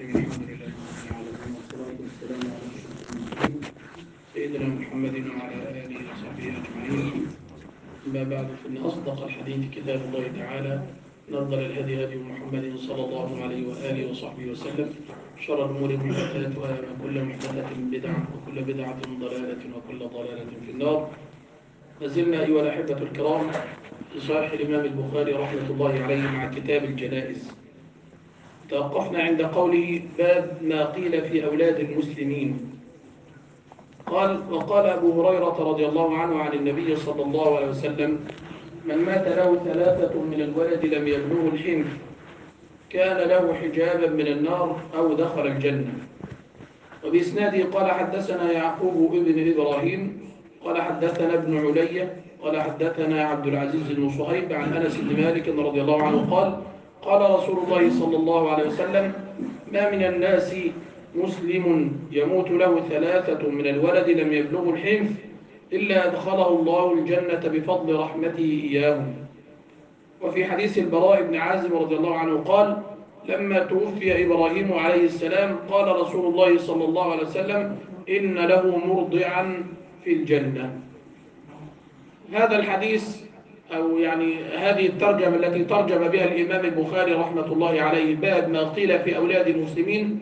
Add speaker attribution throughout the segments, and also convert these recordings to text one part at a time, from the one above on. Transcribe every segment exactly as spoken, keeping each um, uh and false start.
Speaker 1: الرحيم. الحمد لله رب العالمين والصلاة والسلام على أشرف المرسلين سيدنا محمد وعلى آله وصحبه أجمعين. أما بعد، فإن أصدق الحديث كتاب الله تعالى، نفضل الهدي هدي محمد صلى الله عليه وآله وصحبه وسلم، شر الأمور محدثاتها وكل محدثة بدعة وكل بدعة ضلالة وكل ضلالة في النار. ما زلنا أيها الأحبة الكرام في صحيح الإمام البخاري رحمة الله عليه مع كتاب الجنائز. توقفنا عند قوله باب ما قيل في أولاد المسلمين. قال: وقال أبو هريرة رضي الله عنه عن النبي صلى الله عليه وسلم: من مات له ثلاثة من الولد لم يبلغه الحنث كان له حجابا من النار أو دخل الجنة. وبإسناده قال: حدثنا يعقوب ابن إبراهيم قال حدثنا ابن علية قال حدثنا عبد العزيز بن صهيب عن أنس بن مالك رضي الله عنه قال: قال رسول الله صلى الله عليه وسلم: ما من الناس مسلم يموت له ثلاثة من الولد لم يبلغ الحنث إلا أدخله الله الجنة بفضل رحمته إياهم. وفي حديث البراء بن عازب رضي الله عنه قال: لما توفي إبراهيم عليه السلام قال رسول الله صلى الله عليه وسلم: إن له مرضعا في الجنة. هذا الحديث أو يعني هذه الترجمة التي ترجم بها الإمام البخاري رحمة الله عليه باب ما قيل في أولاد المسلمين،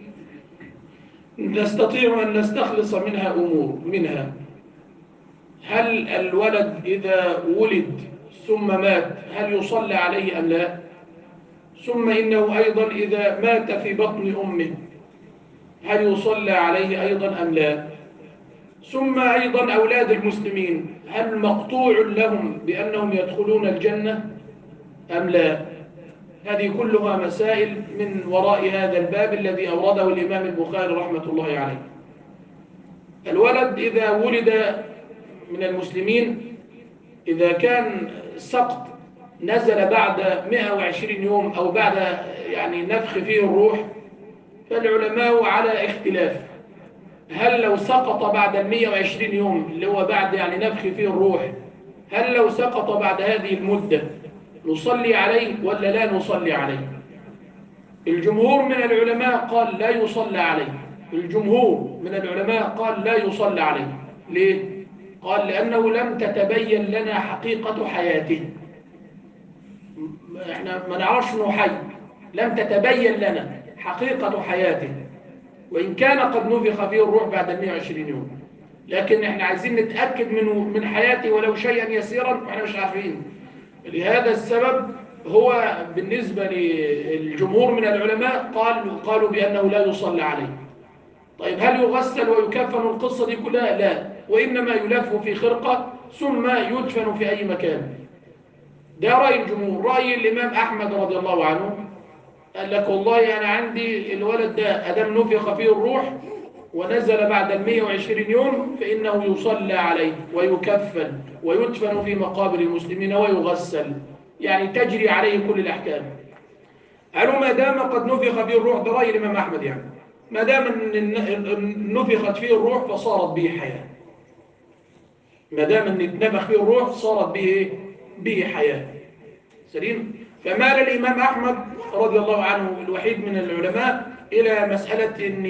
Speaker 1: نستطيع أن نستخلص منها أمور. منها: هل الولد إذا ولد ثم مات هل يصلى عليه أم لا؟ ثم إنه أيضا إذا مات في بطن أمه هل يصلى عليه أيضا أم لا؟ ثم أيضا أولاد المسلمين هل مقطوع لهم بأنهم يدخلون الجنة أم لا؟ هذه كلها مسائل من وراء هذا الباب الذي أورده الإمام البخاري رحمة الله عليه. الولد إذا ولد من المسلمين إذا كان سقط نزل بعد مئة وعشرين يوم أو بعد يعني نفخ فيه الروح، فالعلماء على اختلاف. هل لو سقط بعد المئة وعشرين يوم اللي هو بعد يعني نفخ فيه الروح، هل لو سقط بعد هذه المدة نصلي عليه ولا لا نصلي عليه؟ الجمهور من العلماء قال لا يصلى عليه. الجمهور من العلماء قال لا يصلى عليه. ليه؟ قال: لأنه لم تتبين لنا حقيقة حياته. احنا ما نعرفش انه حي، لم تتبين لنا حقيقة حياته، وإن كان قد نفخ فيه الروح بعد مئة وعشرين يوم، لكن احنا عايزين نتأكد منه من حياته ولو شيئا يسيرا واحنا مش عارفين. لهذا السبب هو بالنسبة للجمهور من العلماء قالوا قالوا بأنه لا يصلى عليه. طيب هل يغسل ويكفن القصة دي كلها؟ لا، وإنما يلف في خرقة ثم يدفن في أي مكان. ده رأي الجمهور. رأي الإمام أحمد رضي الله عنه قال لك: والله أنا عندي الولد ده أدم نفخ فيه الروح ونزل بعد المئة وعشرين يوم فإنه يصلى عليه ويكفن ويدفن في مقابر المسلمين ويغسل، يعني تجري عليه كل الأحكام. قالوا ما دام قد نفخ فيه الروح، ده رأي الإمام أحمد، يعني ما دام نفخت فيه الروح فصارت به حياة. ما دام ان اتنفخ فيه الروح صارت به به حياة. سليم. فمال الإمام أحمد رضي الله عنه الوحيد من العلماء إلى مسألة أن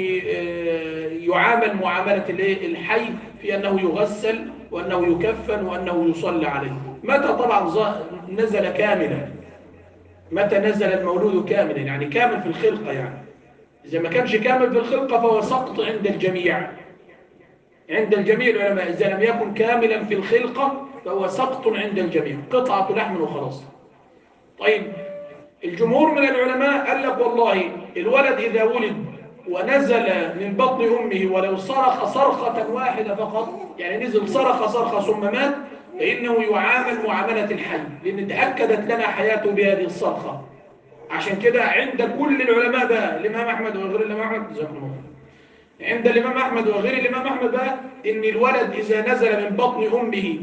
Speaker 1: يعامل معاملة الحي في أنه يغسل وأنه يكفن وأنه يصلى عليه. متى طبعا نزل كاملا؟ متى نزل المولود كاملا؟ يعني كامل في الخلقة. يعني إذا ما كانش كامل في الخلقة فهو سقط عند الجميع، عند الجميع العلماء. إذا لم يكن كاملا في الخلقة فهو سقط عند الجميع، قطعة لحم وخلاص. طيب الجمهور من العلماء قال لك: والله الولد إذا ولد ونزل من بطن أمه ولو صرخ صرخة واحدة فقط، يعني نزل صرخ صرخة ثم مات، فإنه يعامل معاملة الحي، لأن تأكدت لنا حياته بهذه الصرخة. عشان كده عند كل العلماء بقى، الإمام أحمد وغير الإمام أحمد، جزاكم الله خير، عند الإمام أحمد وغير الإمام أحمد بقى إن الولد إذا نزل من بطن أمه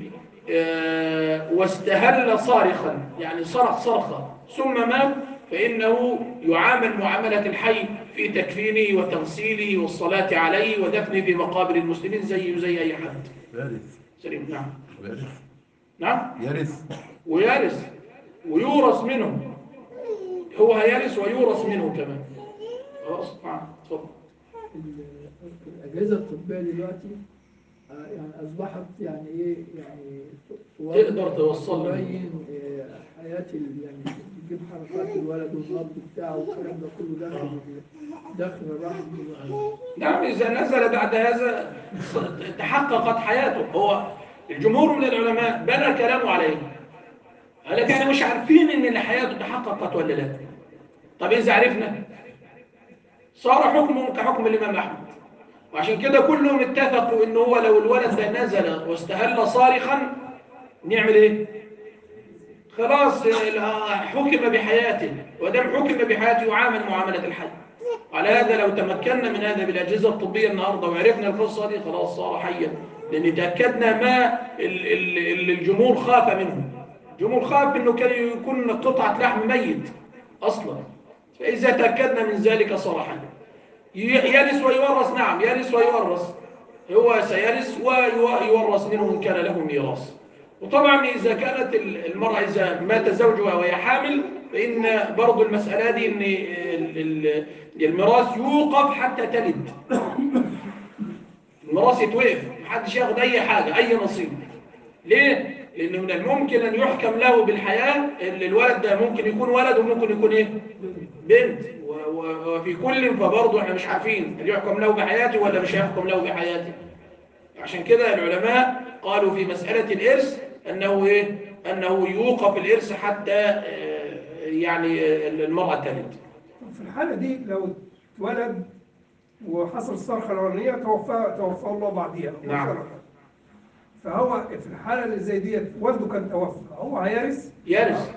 Speaker 1: اه واستهل صارخا، يعني صرخ صرخة ثم مات، فإنه يعامل معاملة الحي في تكفينه وتغسيله والصلاة عليه ودفنه في مقابر المسلمين زيه زي أي حد.
Speaker 2: يرث.
Speaker 1: سليم. نعم.
Speaker 2: ويرث.
Speaker 1: نعم.
Speaker 2: يرث.
Speaker 1: ويرث ويورث منه. هو هيرث ويورث منه كمان. خلاص نعم اتفضل.
Speaker 2: الأجهزة الطبية دلوقتي يعني أصبحت يعني إيه يعني
Speaker 1: تقدر توصل لي
Speaker 2: تبين حياة يعني تجيب حركات الولد والنبض بتاعه والكلام ده كله داخل داخل الرحم دلوقتي.
Speaker 1: نعم إذا نزل بعد هذا تحققت حياته. هو الجمهور من العلماء بنى كلامه عليه، لكن احنا مش عارفين ان حياته تحققت ولا لا. طب اذا عرفنا صار حكمه كحكم الامام احمد، وعشان كده كلهم اتفقوا ان هو لو الولد ده نزل واستهل صارخا نعمل ايه؟ خلاص حكم بحياته، ودام حكم بحياته يعامل معامله الحي. على هذا لو تمكنا من هذا بالاجهزه الطبيه النهارده وعرفنا القصه دي خلاص صار حيا، لان تاكدنا ما اللي الجمهور خاف منه. الجمهور خاف انه كان يكون قطعه لحم ميت اصلا، فاذا تاكدنا من ذلك صار حيا. يرث ويورث، نعم يرث ويورث، هو سيرث ويورث منه ان كان له ميراث. وطبعا اذا كانت المراه اذا مات زوجها وهي حامل فان برضو المساله دي ان الميراث يوقف حتى تلد. الميراث يتوقف، محدش ياخد اي حاجه اي نصيب. ليه؟ لان من الممكن ان يحكم له بالحياه، اللي الولد ده ممكن يكون ولد وممكن يكون ايه؟ بنت. وفي كل فبرضه احنا مش عارفين هل يحكم له بحياته ولا مش هيحكم له بحياته. عشان كده العلماء قالوا في مساله الارث انه ايه؟ انه يوقف الارث حتى يعني المراه تلد.
Speaker 3: في الحاله دي لو اتولد وحصل الصرخه الاولانيه توفى توفى الله بعديها.
Speaker 1: نعم.
Speaker 3: فهو في الحاله اللي زي ديت والده كان توفى، هو هيرث؟
Speaker 1: يرث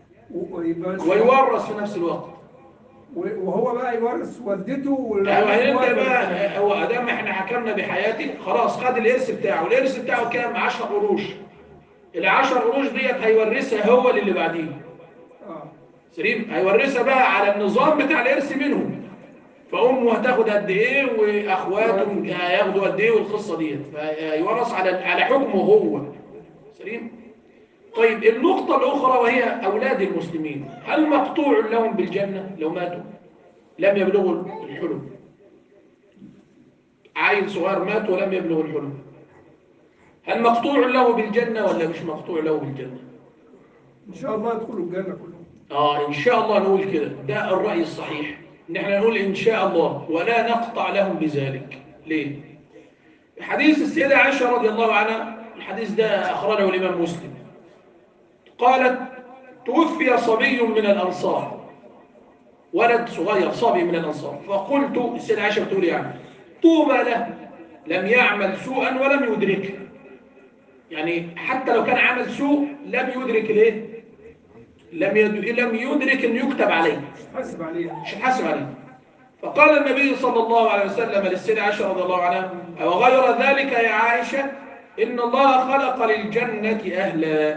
Speaker 1: ويورث في نفس الوقت.
Speaker 3: وهو بقى يورث والدته.
Speaker 1: ايوه انت بقى هو ادام احنا حكمنا بحياتي خلاص خد الارث بتاعه. الارث بتاعه كام؟ عشر قروش. ال عشر قروش ديت هيورثها هو للي بعديه.
Speaker 3: اه
Speaker 1: سليم. هيورثها بقى على النظام بتاع الارث منهم. فامه هتاخد قد ايه واخواته هياخدوا قد ايه والقصه ديت، فيورث على على حكمه هو. سليم. طيب النقطه الاخرى وهي اولاد المسلمين، هل مقطوع لهم بالجنه لو ماتوا لم يبلغوا الحلم؟ عيل صغير مات ولم يبلغ الحلم، هل مقطوع له بالجنه ولا مش مقطوع له بالجنه؟
Speaker 3: ان شاء الله يدخلوا الجنه كلهم.
Speaker 1: اه ان شاء الله نقول كده، ده الراي الصحيح ان احنا نقول ان شاء الله ولا نقطع لهم بذلك. ليه؟ حديث السيده عائشه رضي الله عنها، الحديث ده اخرجه الامام مسلم، قالت توفي صبي من الانصار، ولد صغير صبي من الانصار، فقلت السيده عائشه بتقول يعني طوبى له لم يعمل سوءا ولم يدركه. يعني حتى لو كان عمل سوء لم يدرك ليه؟ لم لم يدرك ان يكتب عليه،
Speaker 3: مش حاسب عليه
Speaker 1: مش حاسب عليه. فقال النبي صلى الله عليه وسلم للسيدة عائشة رضي الله عنها وغير ذلك يا عائشة إن الله خلق للجنة أهلا.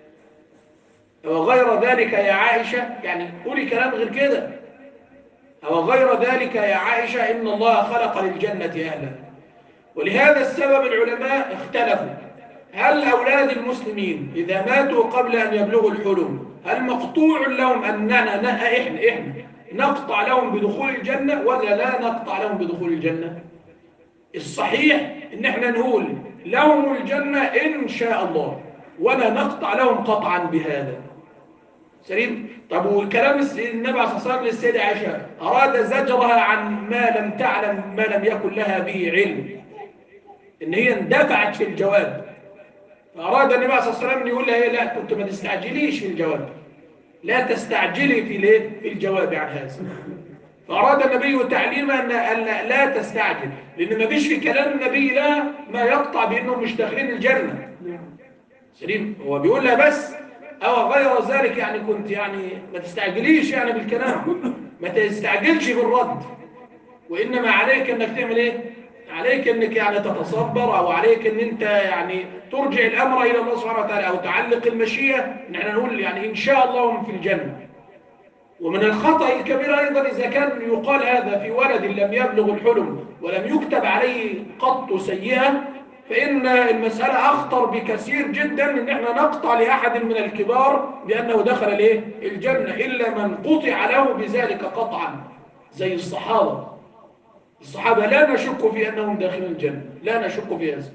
Speaker 1: وغير ذلك يا عائشة يعني قولي كلام غير كده. وغير ذلك يا عائشة إن الله خلق للجنة أهلا. ولهذا السبب العلماء اختلفوا هل أولاد المسلمين إذا ماتوا قبل أن يبلغوا الحلم هل مقطوع لهم أننا إحنا إحنا نقطع لهم بدخول الجنة ولا لا نقطع لهم بدخول الجنة؟ الصحيح إن إحنا نقول لهم الجنة إن شاء الله ولا نقطع لهم قطعا بهذا. سليم؟ طب والكلام النبي عليه الصلاة والسلام للسيدة عائشة أراد زجرها عن ما لم تعلم ما لم يكن لها به علم، إن هي اندفعت في الجواب. فأراد النبي عليه الصلاة والسلام أن يقول لها لا كنت ما تستعجليش في الجواب، لا تستعجلي في ليه في الجواب عن هذا. فأراد النبي تعليما أن لا تستعجل، لأن ما فيش في كلام النبي لا ما يقطع بأنهم مش داخلين الجنة. سليم. هو بيقول لها بس أو غير ذلك يعني كنت يعني ما تستعجليش يعني بالكلام، ما تستعجلش بالرد، وإنما عليك أنك تعمل إيه؟ عليك أنك يعني تتصبر، أو عليك أن أنت يعني ترجع الأمر إلى الله سبحانه وتعالى، أو تعلق المشيئة. نحن نقول يعني إن شاء الله هم في الجنة. ومن الخطأ الكبير أيضا إذا كان يقال هذا في ولد لم يبلغ الحلم ولم يكتب عليه قط سيئة، فإن المسألة أخطر بكثير جدا من إحنا نقطع لأحد من الكبار بأنه دخل الإيه؟ الجنة، إلا من قطع له بذلك قطعا. زي الصحابة. الصحابة لا نشك في أنهم داخلين الجنة، لا نشك في هذا،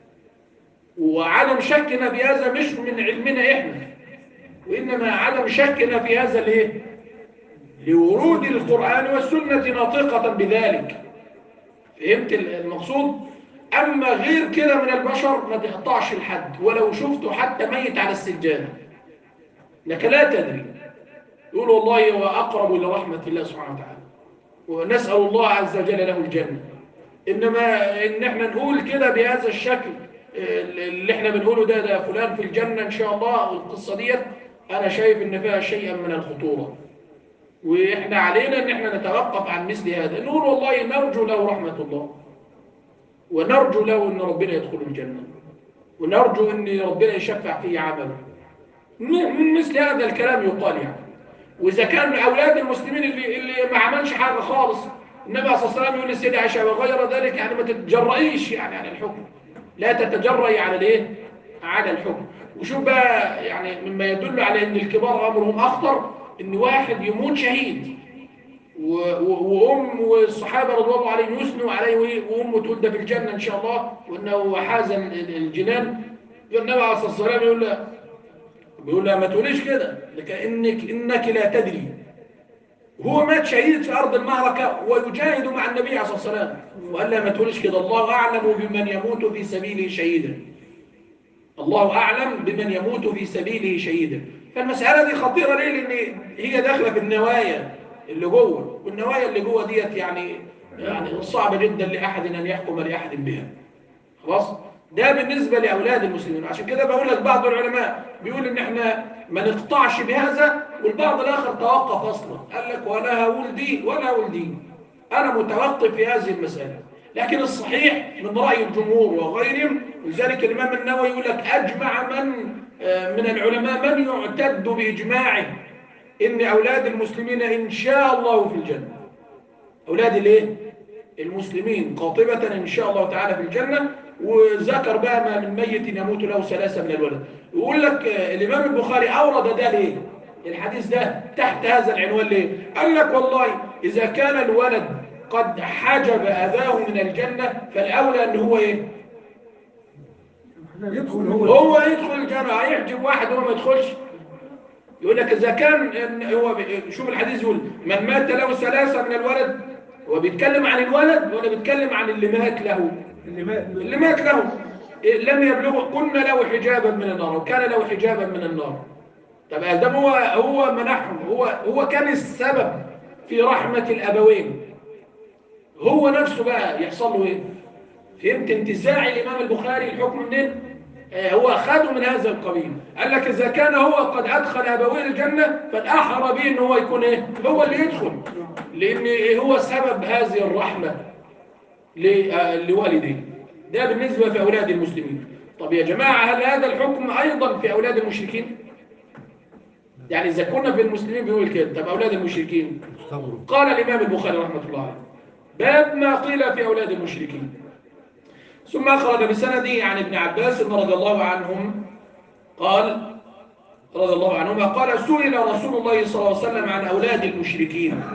Speaker 1: وعدم شكنا في هذا مش من علمنا إحنا، وإنما عدم شكنا في هذا ليه؟ لورود القرآن والسنة ناطقة بذلك. فهمت المقصود؟ أما غير كده من البشر ما تقطعش الحد، ولو شفته حتى ميت على السجادة لك لا تدري. يقول والله هو أقرب إلى رحمة الله سبحانه وتعالى، ونسأل الله عز وجل له الجنة. إنما إن احنا نقول كده بهذا الشكل اللي احنا بنقوله ده ده فلان في الجنة إن شاء الله، والقصة ديت أنا شايف إن فيها شيئا من الخطورة، وإحنا علينا إن احنا نتوقف عن مثل هذا. نقول والله نرجو له رحمة الله، ونرجو له إن ربنا يدخل الجنة، ونرجو إن ربنا يشفع فيه عمله. من مثل هذا الكلام يقال يعني. وإذا كان أولاد المسلمين اللي, اللي ما عملش حاجة خالص، النبي صلى الله عليه وسلم يقول للسيدة عائشة وغير ذلك يعني ما تتجرئيش يعني على الحكم، لا تتجرئي على الايه؟ على الحكم. وشوف بقى يعني مما يدل على ان الكبار امرهم اخطر، ان واحد يموت شهيد وام والصحابه رضي الله عليهم يثنوا عليه وامه تولد في الجنه ان شاء الله وانه حاز الجنان. النبي عليه الصلاه والسلام يقول له بيقول لها ما تقوليش كده لكأنك انك لا تدري. هو مات شهيد في ارض المعركه ويجاهد مع النبي عليه الصلاه والسلام، وقال لها ما تقوليش كده، الله اعلم بمن يموت في سبيله شهيدا، الله اعلم بمن يموت في سبيله شهيدا. فالمساله دي خطيره ليه؟ لان هي داخله في النوايا اللي جوه، والنوايا اللي جوه ديت يعني يعني صعبه جدا لاحد ان يحكم لاحد بها. خلاص؟ ده بالنسبه لاولاد المسلمين. عشان كده بقول لك بعض العلماء بيقول ان احنا ما نقطعش بهذا، والبعض الاخر توقف اصلا، قال لك ولا هقول دي ولا هقول دي، انا متوقف في هذه المساله. لكن الصحيح من راي الجمهور وغيرهم، ولذلك الامام النووي يقول لك اجمع من من العلماء من يعتد باجماعه ان اولاد المسلمين ان شاء الله في الجنه. اولاد الايه؟ المسلمين قاطبه ان شاء الله تعالى في الجنه. وذكر بقى ما من ميت يموت له ثلاثه من الولد. يقول لك الامام البخاري اورد ده ليه؟ الحديث ده تحت هذا العنوان ليه؟ قال لك والله اذا كان الولد قد حجب أذاه من الجنة فالأولى أن هو إيه؟
Speaker 3: يدخل هو
Speaker 1: هو يدخل الجنة. هيحجب واحد وهو ما يدخلش؟ يقول لك إذا كان هو شوف الحديث يقول من مات له ثلاثة من الولد، هو بيتكلم عن الولد ولا بيتكلم عن اللي مات له؟
Speaker 3: اللي مات
Speaker 1: اللي مات له لم يبلغ كنا له حجابا من النار وكان له حجابا من النار. طب آدم هو هو منحهم، هو هو كان السبب في رحمة الأبوين، هو نفسه بقى يحصل له ايه؟ فهمت انتزاع الامام البخاري الحكم منين؟ آه هو اخذه من هذا القبيل. قال لك اذا كان هو قد ادخل ابويه الجنه فالاحرى به ان هو يكون ايه؟ هو اللي يدخل، لان هو سبب هذه الرحمه لوالديه. ده بالنسبه في اولاد المسلمين. طب يا جماعه هل هذا الحكم ايضا في اولاد المشركين؟ يعني اذا كنا في المسلمين بيقول كده، طب اولاد المشركين؟ قال الامام البخاري رحمه الله عليه باب ما قيل في أولاد المشركين. ثم أخرج بسنده عن ابن عباس رضي الله عنهم قال رضي الله عنهما قال سئل رسول الله صلى الله عليه وسلم عن أولاد المشركين.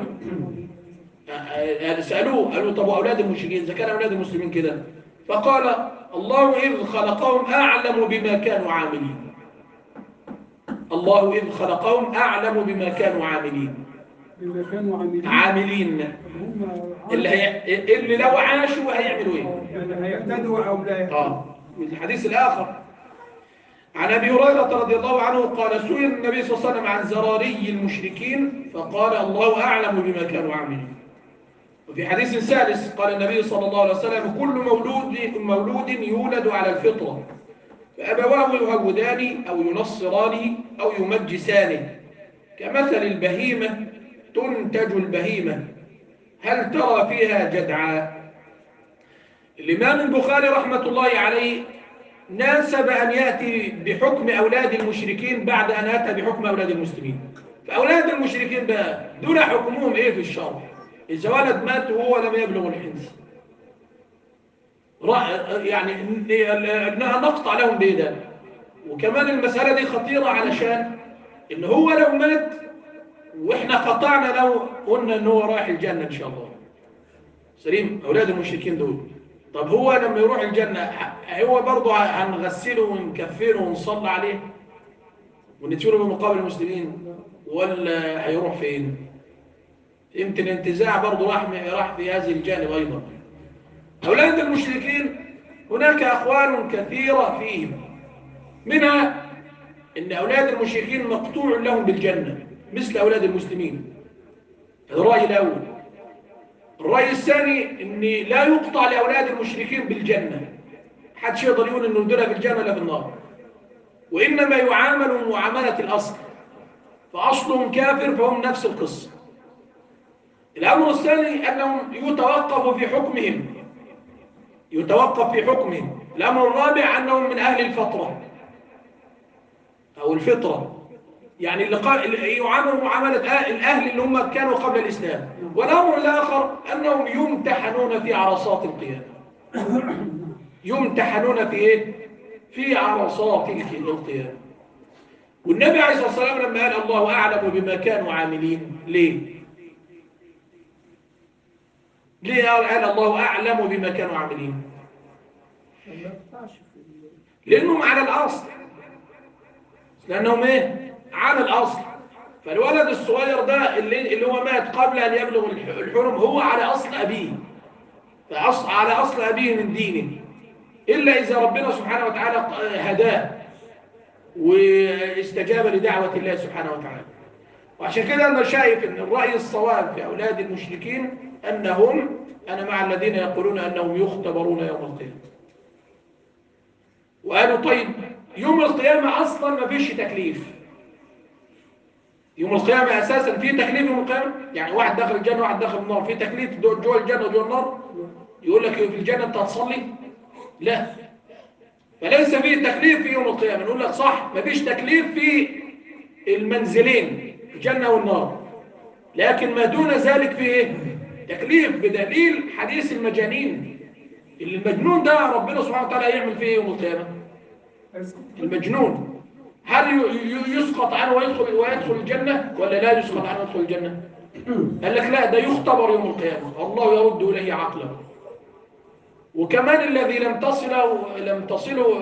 Speaker 1: سألوه قالوا طب أولاد المشركين إذا كان أولاد المسلمين كده؟ فقال الله إذ خلقهم أعلم بما كانوا عاملين. الله إذ خلقهم أعلم بما كانوا عاملين.
Speaker 2: بما كانوا عاملين
Speaker 1: عاملين اللي هي اللي لو عاشوا هيعملوا ايه؟
Speaker 3: يعني هيهتدوا او لا يهتدوا.
Speaker 1: اه الحديث الاخر عن ابي هريره رضي الله عنه قال سئل النبي صلى الله عليه وسلم عن زراري المشركين فقال الله اعلم بما كانوا عاملين. وفي حديث ثالث قال النبي صلى الله عليه وسلم كل مولود مولود يولد على الفطره فابواه يهودان او ينصرانه او يمجسانه كمثل البهيمه تنتج البهيمة هل ترى فيها جدعاء. الإمام البخاري رحمة الله عليه ناسب أن يأتي بحكم أولاد المشركين بعد أن أتى بحكم أولاد المسلمين. فأولاد المشركين بقى دول حكمهم إيه في الشرع؟ إذا ولد مات وهو لم يبلغ الحنس يعني نقطع لهم بيه ده. وكمان المسألة دي خطيرة علشان إن هو لو مات واحنا قطعنا لو قلنا ان هو رايح الجنة ان شاء الله. سليم. اولاد المشركين دول، طب هو لما يروح الجنة هو برضه هنغسله ونكفره ونصلي عليه وندفنه بمقابل المسلمين، ولا هيروح فين؟ يمكن الانتزاع برضه راح راح في هذه الجانب ايضا. اولاد المشركين هناك اقوال كثيرة فيهم، منها ان اولاد المشركين مقطوع لهم بالجنة مثل اولاد المسلمين. هذا الراي الاول. الراي الثاني ان لا يقطع لاولاد المشركين بالجنة، محدش يقدر يقول انه دول في الجنة ولا في النار، وانما يعاملوا معاملة الاصل، فاصلهم كافر فهم نفس القصة. الامر الثاني انهم يتوقفوا في حكمهم يتوقف في حكمهم الامر الرابع انهم من اهل الفترة او الفطرة، يعني اللي قال يعاملوا معاملة الأهل اللي هم كانوا قبل الإسلام. والأمر الآخر أنهم يمتحنون في عرصات القيامة. يمتحنون في إيه؟ في عرصات القيامة. والنبي عليه الصلاة والسلام لما قال الله أعلم بما كانوا عاملين، ليه؟ ليه قال الله أعلم بما كانوا عاملين؟ لأنهم على الأصل، لأنهم إيه؟ على الأصل. فالولد الصغير ده اللي, اللي هو مات قبل أن يبلغ الحلم هو على أصل أبيه، فأصل على أصل أبيه من دينه، إلا إذا ربنا سبحانه وتعالى هداه واستجاب لدعوة الله سبحانه وتعالى. وعشان كده أنا شايف أن الرأي الصواب في أولاد المشركين أنهم، أنا مع الذين يقولون أنهم يختبرون يوم القيامة. وقالوا طيب يوم القيامة أصلا ما فيش تكليف. يوم القيامة أساسا في تكليف يوم القيامة؟ يعني واحد داخل الجنة وواحد داخل النار، في تكليف جوه الجنة وجوه النار؟ يقول لك في الجنة أنت هتصلي؟ لا، فليس فيه تكليف في يوم القيامة. نقول لك صح، ما فيش تكليف في المنزلين الجنة والنار، لكن ما دون ذلك في إيه؟ تكليف، بدليل حديث المجانين. اللي المجنون ده ربنا سبحانه وتعالى يعمل فيه يوم القيامة. المجنون هل يسقط عنه ويدخل ويدخل الجنة ولا لا يسقط عنه ويدخل الجنة؟ قال لك لا، ده يختبر يوم القيامة، الله يرد إليه عقله. وكمان الذي لم تصله لم تصله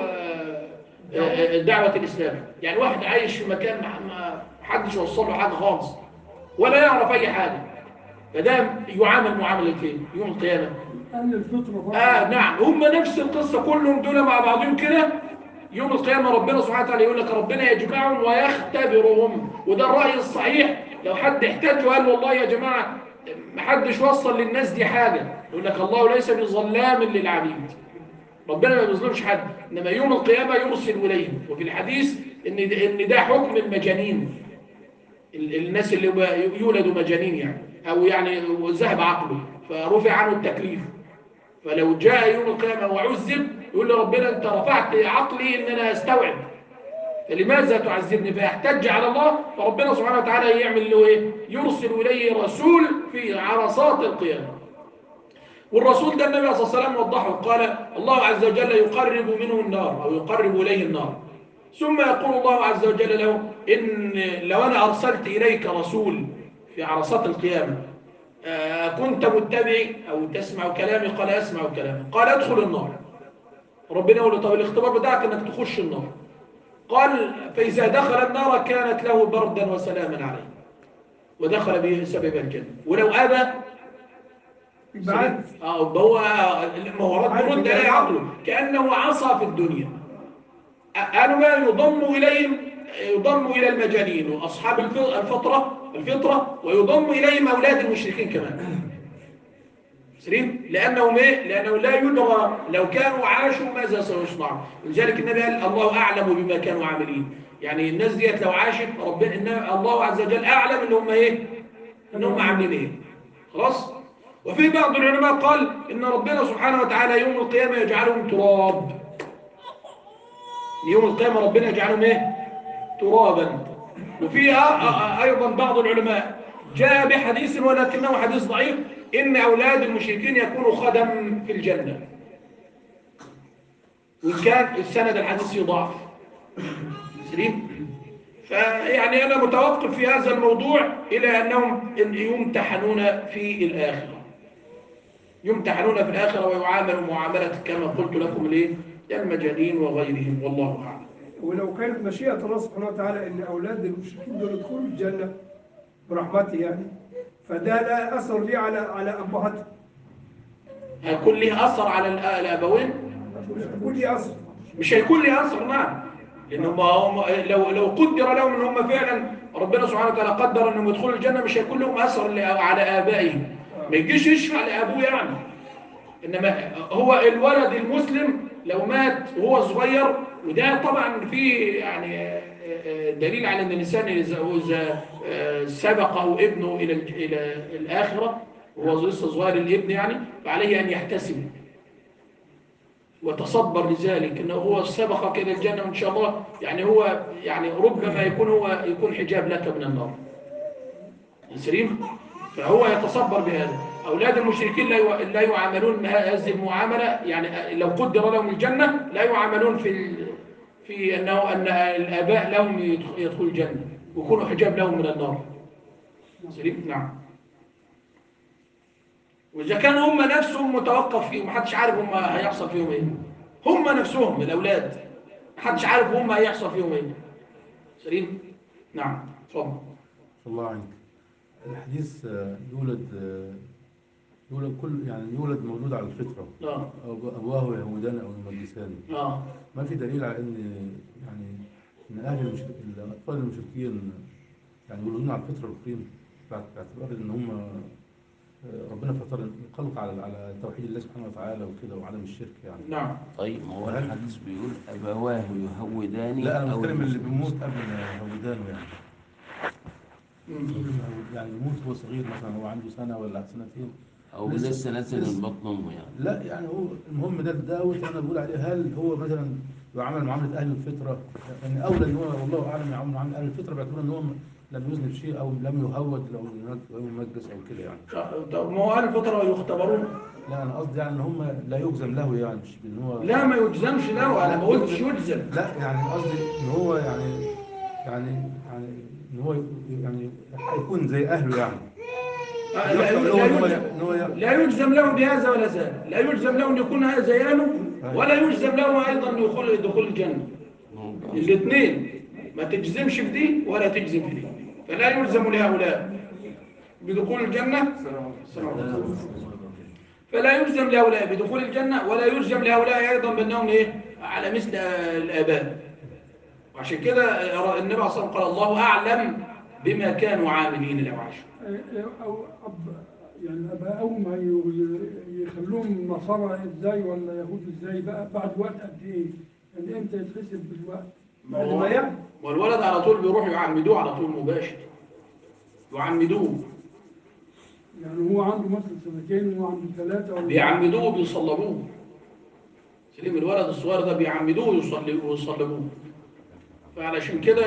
Speaker 1: دعوة الإسلام، يعني واحد عايش في مكان ما حدش وصل له حاجة خالص ولا يعرف أي حاجة، فده يعامل معاملة فين؟ يوم القيامة. آه نعم، هم نفس القصة كلهم دول مع بعضهم كده. يوم القيامة ربنا سبحانه وتعالى يقول لك ربنا يجمعهم ويختبرهم، وده الرأي الصحيح. لو حد احتاج وقال والله يا جماعة ما حدش وصل للناس دي حاجة، يقول لك الله ليس بظلام للعبيد، ربنا ما بيظلمش حد، انما يوم القيامة يرسل إليهم. وفي الحديث ان ان ده حكم المجانين، الناس اللي يولدوا مجانين يعني، او يعني ذهب عقله فرفع عنه التكليف، فلو جاء يوم القيامة وعذب يقول لربنا انت رفعت عقلي ان انا استوعب، فلماذا تعذبني؟ فيحتج على الله، فربنا سبحانه وتعالى يعمل له ايه؟ يرسل اليه رسول في عرصات القيامة. والرسول ده النبي صلى الله عليه وسلم وضحه، قال الله عز وجل يقرب منه النار او يقرب اليه النار، ثم يقول الله عز وجل له ان لو انا ارسلت اليك رسول في عرصات القيامة كنت متبعي أو تسمع كلامي؟ قال أسمع كلامي. قال أدخل النار. ربنا يقول له طب الاختبار بتاعك أنك تخش النار. قال فإذا دخل النار كانت له بردا وسلاما عليه ودخل به سبب الجنة، ولو أبى
Speaker 3: بعد
Speaker 1: اه هو هو رد رد عليه عقله كأنه عصى في الدنيا. قالوا ما يضم إليهم، يضم إلى المجانين وأصحاب الفطرة الفطرة ويضم إليهم أولاد المشركين كمان. سليم؟ لأنهم إيه؟ لأنه لا يدرى لو كانوا عاشوا ماذا سيصنعوا. لذلك النبي قال الله أعلم بما كانوا عاملين، يعني الناس ديت لو عاشت ربنا الله عز وجل أعلم إنهم إيه؟ إنهم عاملين إيه؟ خلاص؟ وفي بعض العلماء قال إن ربنا سبحانه وتعالى يوم القيامة يجعلهم تراب. يوم القيامة ربنا يجعلهم إيه؟ ترابا. وفي أيضا بعض العلماء جاء بحديث ولكنه حديث ضعيف إن أولاد المشركين يكونوا خدم في الجنة، وإن كان السند الحديث يضاعف. سليم؟ فيعني أنا متوقف في هذا الموضوع إلى أنهم يمتحنون في الآخرة، يمتحنون في الآخرة ويعاملوا معاملة كما قلت لكم ليه المجانين وغيرهم، والله أعلم.
Speaker 3: ولو كانت مشيئة الله سبحانه وتعالى ان اولاد المشركين دول يدخلوا الجنة برحمته يعني، فده لا اثر ليه على على ابهاتهم.
Speaker 1: هيكون ليه أثر على الآ- الأبوين؟
Speaker 3: مش هيكون ليه اثر.
Speaker 1: مش هيكون ليه أثر، نعم. لأنهم هم لو لو قدر لهم ان هم فعلا ربنا سبحانه وتعالى قدر انهم يدخلوا الجنة، مش هيكون لهم أثر ل- على آبائهم. ما يجيش يشفع لأبوه يعني. إنما هو الولد المسلم لو مات وهو صغير، وده طبعا فيه يعني دليل على ان الانسان اذا سبقه ابنه الى الى الاخره وهو لسه صغير الابن يعني، فعليه ان يحتسب وتصبر لذلك، انه هو سبقك الى الجنه وان شاء الله يعني هو يعني ربما يكون هو يكون حجاب لك من النار. سليم. فهو يتصبر بهذا. أولاد المشركين لا لا يعاملون هذه المعاملة، يعني لو قدر لهم الجنة لا يعاملون في ال... في أنه أن الآباء لهم يدخلوا الجنة ويكونوا حجاب لهم من النار. سليم. نعم. وإذا كان هم نفسهم متوقف فيهم، محدش عارف هم هيحصل فيهم إيه. هم نفسهم الأولاد محدش عارف هم هيحصل فيهم إيه. سليم. نعم. اتفضل.
Speaker 4: الله عنك. الحديث يولد يولد كل يعني يولد مولود على الفطرة.
Speaker 1: اه.
Speaker 4: أبواه يهودان أو يمجسان.
Speaker 1: اه.
Speaker 4: ما في دليل على إن يعني إن أهل المشرك الأطفال المشركين يعني يولدون على الفطرة القيم، باعتبار إن هم ربنا فطر خلق على على توحيد الله سبحانه وتعالى وكده وعدم الشرك يعني.
Speaker 1: نعم.
Speaker 5: طيب ما هو الحديث بيقول أبواه يهوداني.
Speaker 4: لا أنا
Speaker 5: أو
Speaker 4: بتكلم اللي بيموت قبل يهودانه يعني.
Speaker 1: مم.
Speaker 4: يعني يموت وهو صغير مثلا، هو عنده سنة ولا سنتين
Speaker 5: أو
Speaker 4: لسه-
Speaker 5: لسه نازل
Speaker 4: لسه-
Speaker 5: من بطن أمه يعني.
Speaker 4: لا يعني هو المهم ده دوت انا بقول عليه هل هو مثلا يعامل معامله اهل الفطره؟ يعني اولى ان هو والله اعلم يعامل معامله اهل الفطره باعتبار ان هو لم يذنب شيء او لم يهود او يمجس او كده يعني.
Speaker 1: طب ما هو أهل الفترة يختبرون.
Speaker 4: لا انا قصدي يعني ان هم لا يجزم له يعني، مش ان هو
Speaker 1: لا ما يجزمش له، انا ما قلتش يجزم.
Speaker 4: لا يعني قصدي ان هو يعني يعني يعني ان هو يعني هيكون زي اهله يعني.
Speaker 1: آه، لا
Speaker 4: يحكم
Speaker 1: لا
Speaker 4: له ان هو
Speaker 1: يجزم
Speaker 4: ان هو
Speaker 1: لا يجزم له بهذا ولا ذاك، لا يجزم له ان يكون هذا زيانه، ولا يجزم له ايضا ان يدخل دخول الجنه. الاثنين ما تجزمش في دي ولا تجزم في دي، فلا يلزم لهؤلاء بدخول الجنه، فلا يلزم لهؤلاء بدخول الجنه، ولا يلزم لهؤلاء ايضا بانهم ايه على مثل الاباء. وعشان كده النبي صلى الله عليه وسلم قال الله اعلم بما كانوا عاملين لو عاشوا.
Speaker 2: أو أب يعني أبائهم هي- يخلوهم نصارى إزاي ولا يهود إزاي بقى بعد وقت قد إيه؟ يعني إمتى يتحسب بالوقت؟ بعد ما يعمل.
Speaker 1: والولد على طول بيروح يعمدوه على طول مباشر، يعمدوه
Speaker 2: يعني هو عنده مثلا سنتين وهو عنده ثلاثة ولا
Speaker 1: بيعمدوه وبيصلبوه. سليم. الولد الصغير ده بيعمدوه ويصلبوه. فعلشان كده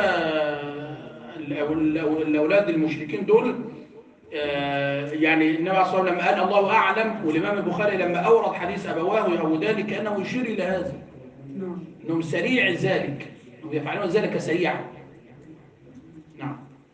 Speaker 1: الأولاد المشركين دول يعني النبي عليه الصلاة والسلام لما قال الله أعلم، والإمام البخاري لما أورد حديث أبواه يهودان كأنه يشير إلى هذا،
Speaker 2: نعم.
Speaker 1: أنهم سريع ذلك، أنهم يفعلون ذلك سريعا. نعم.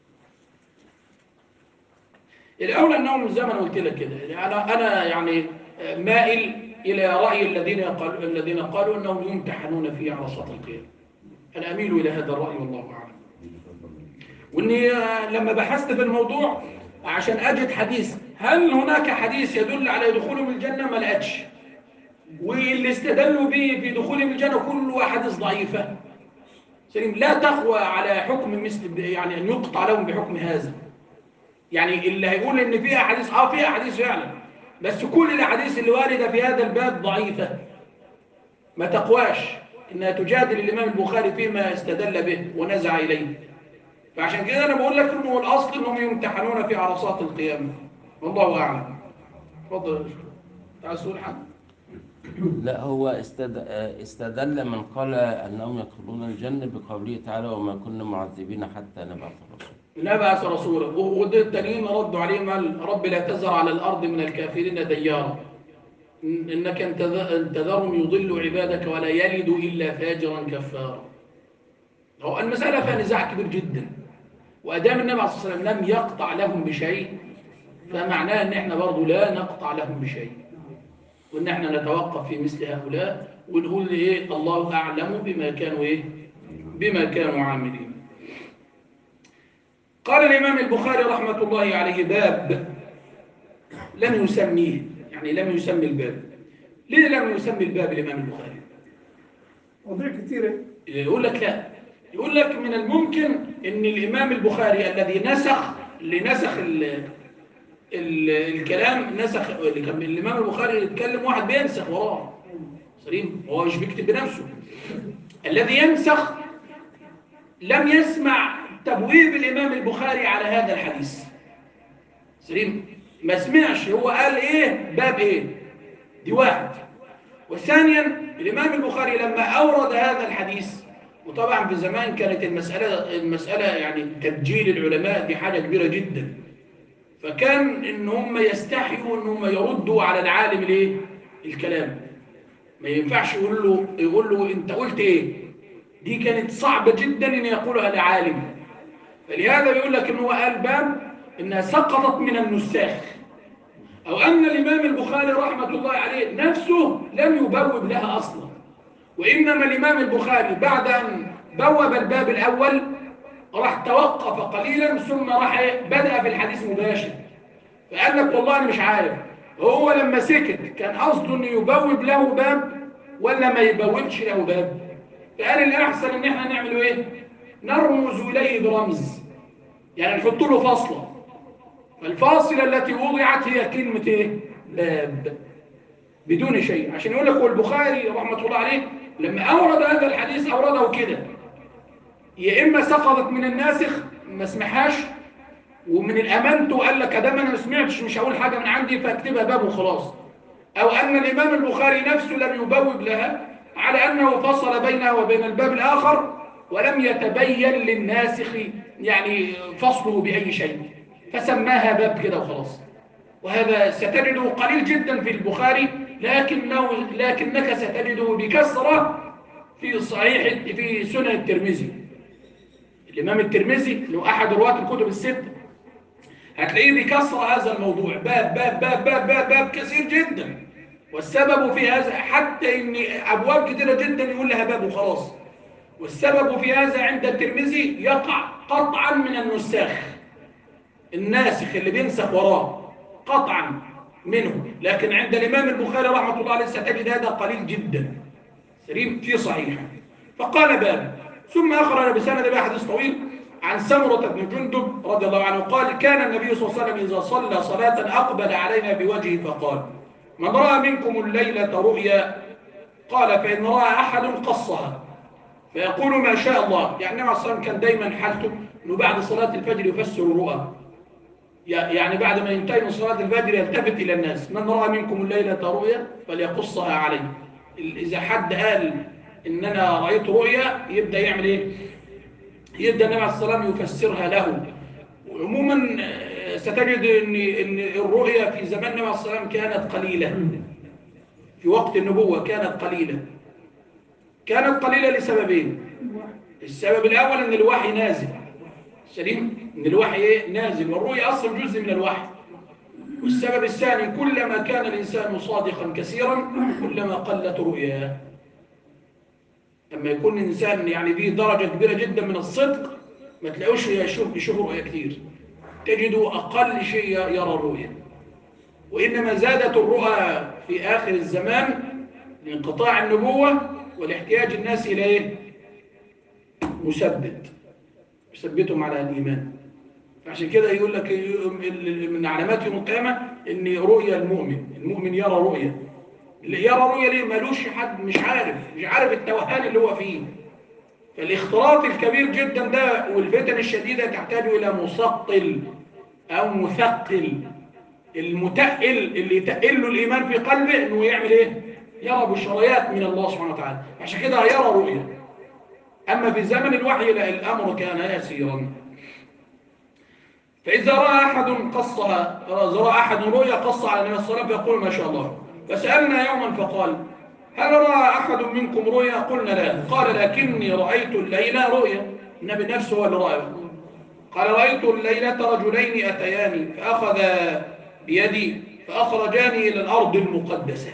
Speaker 1: الأولى أنهم زي ما أنا قلت لك كده، أنا أنا يعني مائل إلى رأي الذين قالوا الذين قالوا أنهم يمتحنون في عرصات القيامة. أنا أميل إلى هذا الرأي والله أعلم. وإني لما بحثت في الموضوع عشان أجد حديث، هل هناك حديث يدل على دخولهم الجنة؟ ما لقيتش. واللي استدلوا به في دخولهم الجنة كله أحاديث ضعيفة. سليم. لا تقوى على حكم مثل يعني أن يقطع لهم بحكم هذا. يعني اللي هيقول إن فيها حديث آه فيها حديث فعلا، بس كل الأحاديث اللي واردة في هذا الباب ضعيفة، ما تقواش إنها تجادل الإمام البخاري فيما استدل به ونزع إليه. فعشان كده أنا بقول لك إنه الأصل إنهم يمتحنون في عرصات القيامة، والله أعلم. اتفضل. تعال سؤال حد.
Speaker 5: لا هو استد... استدل من قال أنهم يدخلون الجنة بقوله تعالى وما كنا معذبين حتى نبعث الرسول.
Speaker 1: نبعث رسولا. وده التانيين ردوا عليهم قال رب لا تذر على الأرض من الكافرين ديارا إنك إن تذرهم يضلوا عبادك ولا يلدوا إلا فاجرا كفارا. هو المسألة فيها نزاع كبير جدا، وأدام النبي عليه الصلاة والسلام لم يقطع لهم بشيء فمعناه أن احنا برضو لا نقطع لهم بشيء، وأن احنا نتوقف في مثل هؤلاء ونقول إيه الله أعلم بما كانوا إيه بما كانوا عاملين. قال الإمام البخاري رحمة الله عليه باب لم يسميه، يعني لم يسمي الباب. ليه لم يسمي الباب الإمام البخاري؟
Speaker 3: مواضيع كثيرة.
Speaker 1: يقول لك لا، يقول لك من الممكن أن الإمام البخاري الذي نسخ لنسخ ال ال الكلام نسخ الإمام البخاري يتكلم واحد بينسخ وراه سليم، هو مش بيكتب بنفسه. الذي ينسخ لم يسمع تبويب الإمام البخاري على هذا الحديث سليم، ما سمعش هو قال إيه باب إيه، دي واحد. وثانيا الإمام البخاري لما أورد هذا الحديث، وطبعا في زمان كانت المسألة المسألة يعني تسجيل العلماء دي حاجة كبيرة جدا، فكان إن هم يستحيوا إن هم يردوا على العالم ليه الكلام، ما ينفعش يقول له يقول له أنت قلت إيه، دي كانت صعبة جدا إن يقولها لعالم. فلهذا يقول لك إن هو قال باب إنها سقطت من النساخ، أو أن الإمام البخاري رحمة الله عليه نفسه لم يبوب لها أصلا، وإنما الإمام البخاري بعد أن بوب الباب الأول راح توقف قليلا ثم راح بدأ في الحديث مباشر، فقال لك والله أنا مش عارف هو لما سكت كان قصده أنه يبوب له باب ولا ما يبوبش له باب. فقال الأحسن إن احنا نعمله إيه؟ نرمز إليه برمز، يعني نحط له فاصلة، فالفاصلة التي وضعت هي كلمة إيه؟ باب، بدون شيء، عشان يقول لك والبخاري رحمة الله عليه لما أورد هذا الحديث أورده كده، يا إما سقطت من الناسخ ما سمحهاش ومن الأمانته قال لك أدام أنا ما سمعتش مش هقول حاجة من عندي فاكتبها باب وخلاص، أو أن الإمام البخاري نفسه لم يبوب لها على أنه فصل بينها وبين الباب الآخر ولم يتبين للناسخ يعني فصله بأي شيء فسماها باب كده وخلاص. وهذا ستجده قليل جدا في البخاري، لكنه لكنك ستجده بكثرة في صحيح في سنن الترمذي. الإمام الترمذي له أحد رواة الكتب الستة، هتلاقيه بكثرة هذا الموضوع باب باب باب باب باب, باب كثير جدا، والسبب في هذا حتى إن أبواب كثيرة جدا يقول لها باب وخلاص، والسبب في هذا عند الترمذي يقع قطعا من النساخ، الناسخ اللي بينسخ وراه قطعا منه، لكن عند الإمام البخاري رحمة الله عليه ستجد هذا قليل جدا سليم في صحيحه. فقال باب، ثم أخرج بسند بحديث طويل عن سمرة بن جندب رضي الله عنه قال كان النبي صلى الله عليه وسلم إذا صلى صلاة أقبل علينا بوجهه فقال من رأى منكم الليلة رؤيا قال فإن رأى أحد قصها فيقول ما شاء الله، يعني النبي صلى الله عليه وسلم كان دايما حالته أنه بعد صلاة الفجر يفسر الرؤى، يعني بعد ما ينتهي من صلاة الفجر يلتفت إلى الناس من رأى منكم الليلة رؤيا فليقصها عليه. إذا حد قال إن أنا رأيت رؤيا يبدأ يعمل إيه؟ يبدأ النبي عليه الصلاة والسلام يفسرها له. وعموما ستجد إن إن الرؤيا في زمان النبي عليه الصلاة والسلام كانت قليلة، في وقت النبوة كانت قليلة، كانت قليلة لسببين. السبب الأول إن الوحي نازل سليم، إن الوحي نازل والرؤيا أصلا جزء من الوحي. والسبب الثاني كلما كان الإنسان صادقا كثيرا كلما قلت رؤياه. لما يكون الإنسان يعني به درجة كبيرة جدا من الصدق ما تلاقوش يشوف يشوف رؤيا كتير، تجدوا أقل شيء يرى الرؤيا. وإنما زادت الرؤى في آخر الزمان لانقطاع النبوة والاحتياج الناس إلى إيه؟ مثبت يثبتهم على الإيمان. فعشان كده يقول لك من علامات يوم القيامة إن رؤيا المؤمن، المؤمن يرى رؤيا. اللي يرى رؤيا ليه؟ مالوش حد مش عارف مش عارف التوهان اللي هو فيه. فالاختلاط الكبير جدا ده والفتن الشديدة تحتاج إلى مثقل أو مثقل. المتقل اللي يتقل له الإيمان في قلبه إنه يعمل إيه؟ يرى بشريات من الله سبحانه وتعالى، عشان كده يرى رؤيا. أما في زمن الوحي الأمر كان يسيرا. فإذا رأى أحد قصها إذا رأى أحد رؤيا قص على النبي صلى الله عليه وسلم فيقول ما شاء الله. فسألنا يوما فقال هل رأى أحد منكم رؤيا؟ قلنا لا. قال لكني رأيت الليلة رؤيا. النبي نفسه هو اللي رأى. قال رأيت الليلة رجلين أتياني فأخذ بيدي فأخرجاني إلى الأرض المقدسة،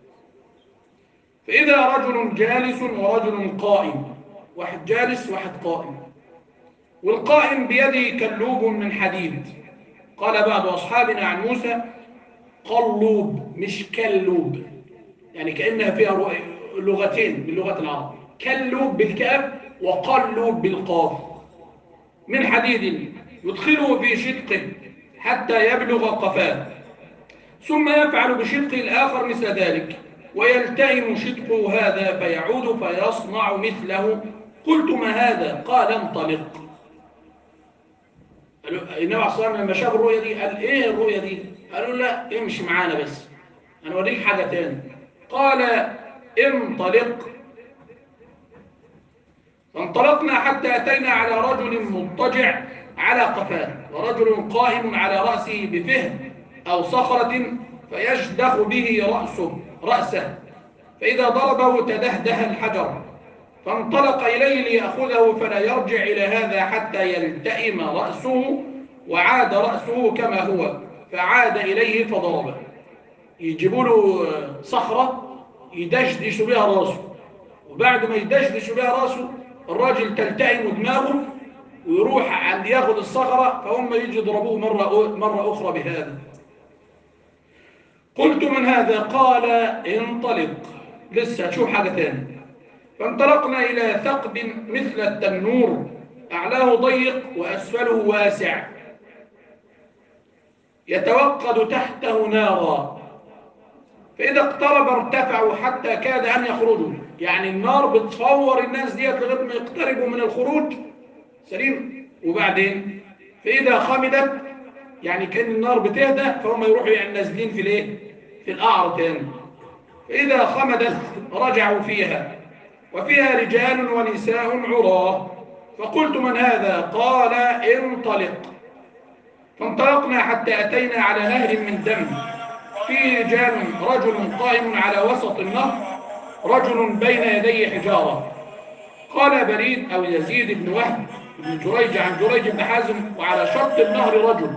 Speaker 1: فإذا رجل جالس ورجل قائم، واحد جالس واحد قائم، والقائم بيده كلوب من حديد. قال بعض أصحابنا عن موسى قلوب مش كلوب، يعني كأنها فيها لغتين من لغة العرب، كلوب بالكاف وقلوب بالقاف، من حديد يدخله في شدقه حتى يبلغ قفاه، ثم يفعل بشدقه الآخر مثل ذلك ويلتئم شدقه هذا فيعود فيصنع مثله. قلت ما هذا؟ قال انطلق. النبي عليه الصلاة والسلام لما شاف الرؤيا دي قال ايه الرؤيا دي؟ قالوا لا امشي معانا بس انا اوريك حاجة تاني. قال انطلق. فانطلقنا حتى أتينا على رجل مضطجع على قفاه ورجل قائم على رأسه بفهم أو صخرة فيشدخ به رأسه رأسه، فإذا ضربه تدهده الحجر، فانطلق إليه ليأخذه فلا يرجع إلى هذا حتى يلتئم رأسه، وعاد رأسه كما هو، فعاد إليه فضربه. يجيبوا له صخرة يدشدش بها رأسه، وبعد ما يدشدش بها رأسه الراجل تلتئم دماغه ويروح عند ياخذ الصخرة، فهم يجي يضربوه مرة, مرة أخرى بهذا. قلت من هذا؟ قال انطلق. لسه شوف حاجة ثانية. فانطلقنا إلى ثقب مثل التنور أعلاه ضيق وأسفله واسع يتوقد تحته نارا، فإذا اقترب ارتفعوا حتى كاد أن يخرجوا، يعني النار بتصور الناس ديت لغاية ما يقتربوا من الخروج سليم. وبعدين فإذا خمدت، يعني كان النار بتهدى فهم يروحوا يعني نازلين في الايه؟ في القعر تاني. فإذا خمدت رجعوا فيها وفيها رجال ونساء عراه. فقلت من هذا؟ قال انطلق. فانطلقنا حتى أتينا على نهر من دم فيه رجال، رجل قائم على وسط النهر، رجل بين يديه حجارة. قال بريد أو يزيد بن وهب بن جريج عن جريج بن حازم وعلى شط النهر رجل،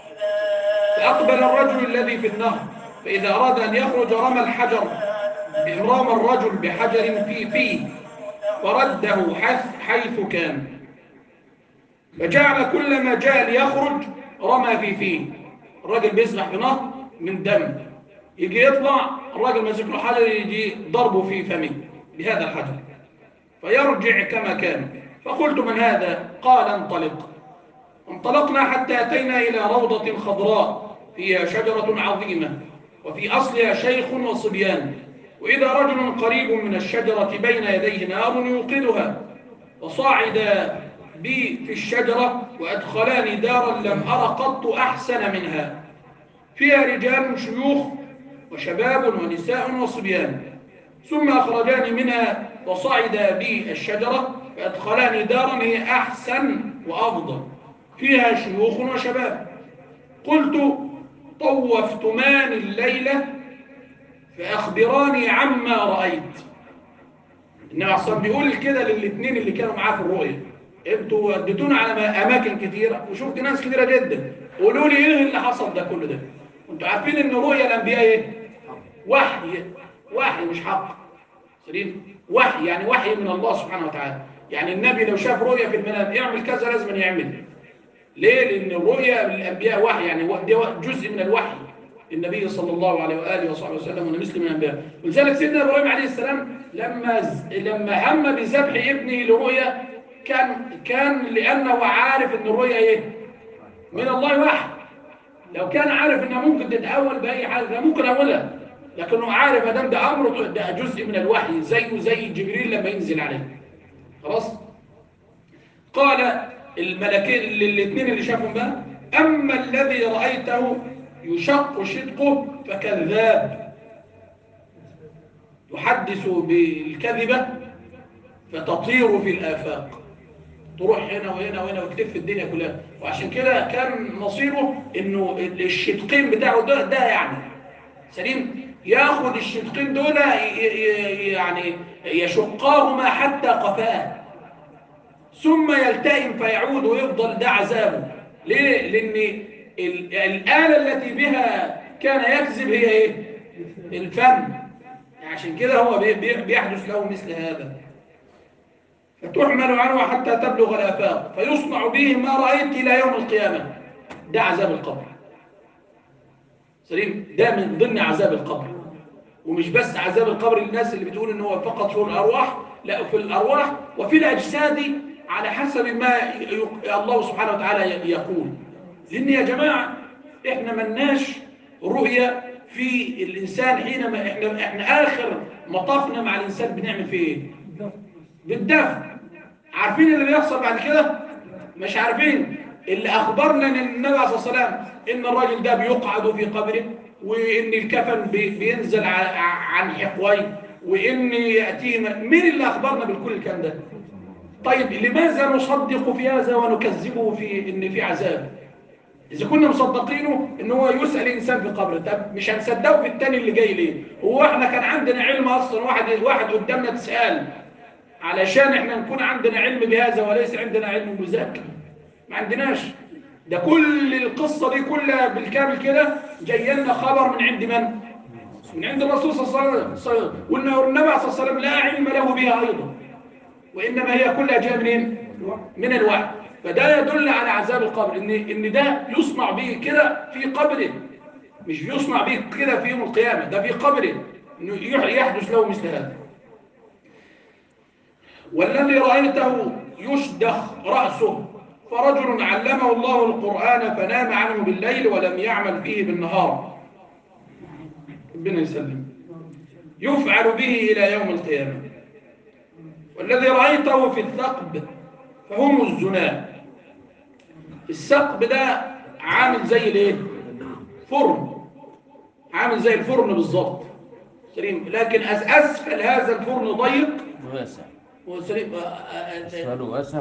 Speaker 1: فأقبل الرجل الذي في النهر، فإذا أراد أن يخرج رمى الحجر رمى الرجل بحجر في فيه فرده حيث كان، فجعل كلما جاء ليخرج رمى في فيه. الراجل بيسبح في نهر من دم، يجي يطلع الراجل ماسك له حجر يجي ضربه في فمه بهذا الحجر فيرجع كما كان. فقلت من هذا؟ قال انطلق. انطلقنا حتى أتينا إلى روضة خضراء فيها شجرة عظيمة وفي أصلها شيخ وصبيان، وإذا رجل قريب من الشجرة بين يديه نار يوقدها، فصعد بي في الشجرة وأدخلاني دارا لم أر قط أحسن منها، فيها رجال شيوخ وشباب ونساء وصبيان، ثم أخرجاني منها وصعد بي الشجرة فأدخلاني دارا هي أحسن وأفضل فيها شيوخ وشباب. قلت طوفتمان الليلة فأخبراني عما رأيت. النبي عليه الصلاة والسلام بيقول كده للاثنين اللي كانوا معاه في الرؤية، انتوا وديتونا على أماكن كثيرة وشفت ناس كثيرة جدا، قولوا لي ايه اللي حصل ده كله ده. انتوا عارفين ان رؤيا الأنبياء ايه؟ وحي، وحي مش حق سليم، وحي يعني وحي من الله سبحانه وتعالى. يعني النبي لو شاف رؤيا في المنام يعمل كذا لازم يعمل. ليه؟ لأن الرؤيا للأنبياء وحي، يعني ده جزء من الوحي النبي صلى الله عليه وآله وصحبه وسلم ونمثل من الأنبياء. ولذلك سيدنا إبراهيم عليه السلام لما لما هم بذبح ابنه لرؤيا كان كان لأنه عارف أن الرؤيا إيه؟ من الله وحي. لو كان عارف أنها ممكن تتأول بأي حاجة ممكن أولها، لكنه عارف أدام ده أمر ده جزء من الوحي زيه زي جبريل لما ينزل عليه. خلاص؟ قال الملكين الاثنين اللي شافهم بقى أما الذي رأيته يشق شدقه فكذاب يحدث بالكذبة فتطير في الآفاق، تروح هنا وهنا وهنا وتلف الدنيا كلها. وعشان كده كان مصيره انه الشدقين بتاعه ده ده يعني سليم ياخد الشقين دول يعني يشقاهما حتى قفاه، ثم يلتئم فيعود ويفضل ده عذابه. ليه؟ لأن الآلة التي بها كان يكذب هي إيه؟ الفم. عشان كده هو بيحدث له مثل هذا. فتحمل عنه حتى تبلغ الآفاق فيصنع به ما رأيت إلى يوم القيامة. ده عذاب القبر. سليم؟ ده من ضمن عذاب القبر. ومش بس عذاب القبر للناس اللي بتقول إنه فقط في الأرواح، لا، في الأرواح وفي الأجساد على حسب ما الله سبحانه وتعالى يقول. لأن يا جماعة إحنا مناش رؤية في الإنسان حينما إحنا, إحنا آخر مطافنا مع الإنسان بنعمل فيه إيه؟ بالدفن. عارفين اللي بيحصل بعد كده؟ مش عارفين. اللي أخبرنا أن النبي صلى الله عليه وسلم إن الراجل ده بيقعد في قبره، وإن الكفن بينزل عن حقويه، وإن يأتيه. مين اللي أخبرنا بالكل الكلام ده؟ طيب لماذا نصدق في هذا ونكذبه في إن في عذاب؟ إذا كنا مصدقينه إن هو يسأل إنسان في قبره، طب مش هنصدقه في التاني اللي جاي ليه؟ هو إحنا كان عندنا علم أصلا؟ واحد واحد قدامنا تسأل علشان إحنا نكون عندنا علم بهذا وليس عندنا علم مذاكر. ما عندناش. ده كل القصة دي كلها بالكامل كده جاي لنا خبر من عند من؟ من عند الرسول صلى الله عليه وسلم. وإن النبي صلى الله عليه وسلم لا علم له بها أيضا، وإنما هي كلها جاء منين؟ من الوحي. فده يدل على عذاب القبر، إن إن ده يصنع به كده في قبره، مش يصنع به كده في يوم القيامة، ده في قبره إنه يحدث له مثل هذا. والذي رأيته يشدخ رأسه فرجل علمه الله القرآن فنام عنه بالليل ولم يعمل فيه بالنهار. ربنا يسلم. يفعل به إلى يوم القيامة. والذي رأيته في الثقب فهم الزناة. الثقب ده عامل زي الايه؟ فرن. عامل زي الفرن بالظبط. سليم. لكن أسفل هذا الفرن ضيق
Speaker 5: واسع.
Speaker 1: وسليم.
Speaker 5: أسفله واسع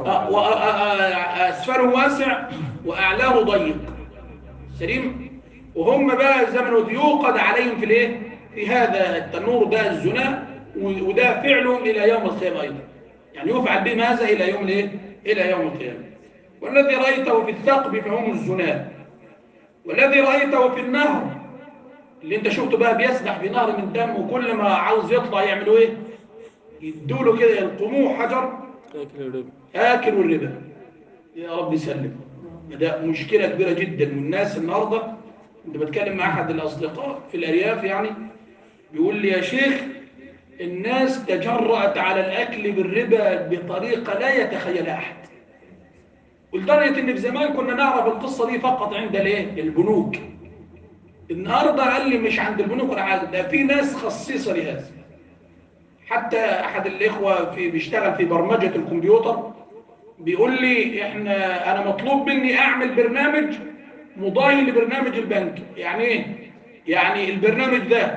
Speaker 1: أسفله واسع وأعلاه ضيق. سليم. وهم بقى زي ما قلت يوقد عليهم في الايه؟ في هذا التنور ده الزنا، وده فعلهم إلى يوم القيامة أيضا. يعني يفعل بهم هذا إلى يوم الايه؟ إلى يوم القيامة. والذي رأيته في الثقب فهم الزنا. والذي رأيته في النهر اللي انت شفته بقى بيسبح في نهر من دم، وكل ما عاوز يطلع يعملوا ايه؟ يدوله كده يلقموه حجر. آكل الربا. آكل الربا. يا رب يسلم. ده مشكلة كبيرة جدا. والناس النهارده كنت بتكلم مع أحد الأصدقاء في الأرياف، يعني بيقول لي يا شيخ الناس تجرأت على الأكل بالربا بطريقة لا يتخيلها أحد. ولدرجة إن في زمان كنا نعرف القصة دي فقط عند الايه؟ البنوك. النهارده قال لي مش عند البنوك ولا حاجة، ده في ناس خصيصة لهذا. حتى أحد الإخوة في بيشتغل في برمجة الكمبيوتر بيقول لي إحنا أنا مطلوب مني أعمل برنامج مضاهي لبرنامج البنك. يعني إيه؟ يعني البرنامج ده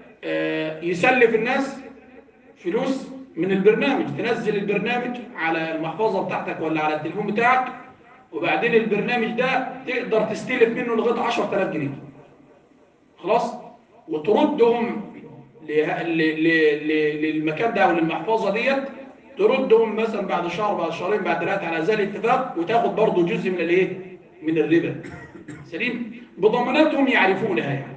Speaker 1: يسلف الناس فلوس من البرنامج، تنزل البرنامج على المحفظة بتاعتك ولا على التليفون بتاعك، وبعدين البرنامج ده تقدر تستلف منه لغاية عشرة آلاف جنيه. خلاص؟ وتردهم للمكان ده او للمحفظة ديت، تردهم مثلا بعد شهر بعد شهرين بعد ثلاثة على ذلك الاتفاق، وتاخد برضه جزء من الايه؟ من الربا. سليم؟ بضماناتهم يعرفونها يعني.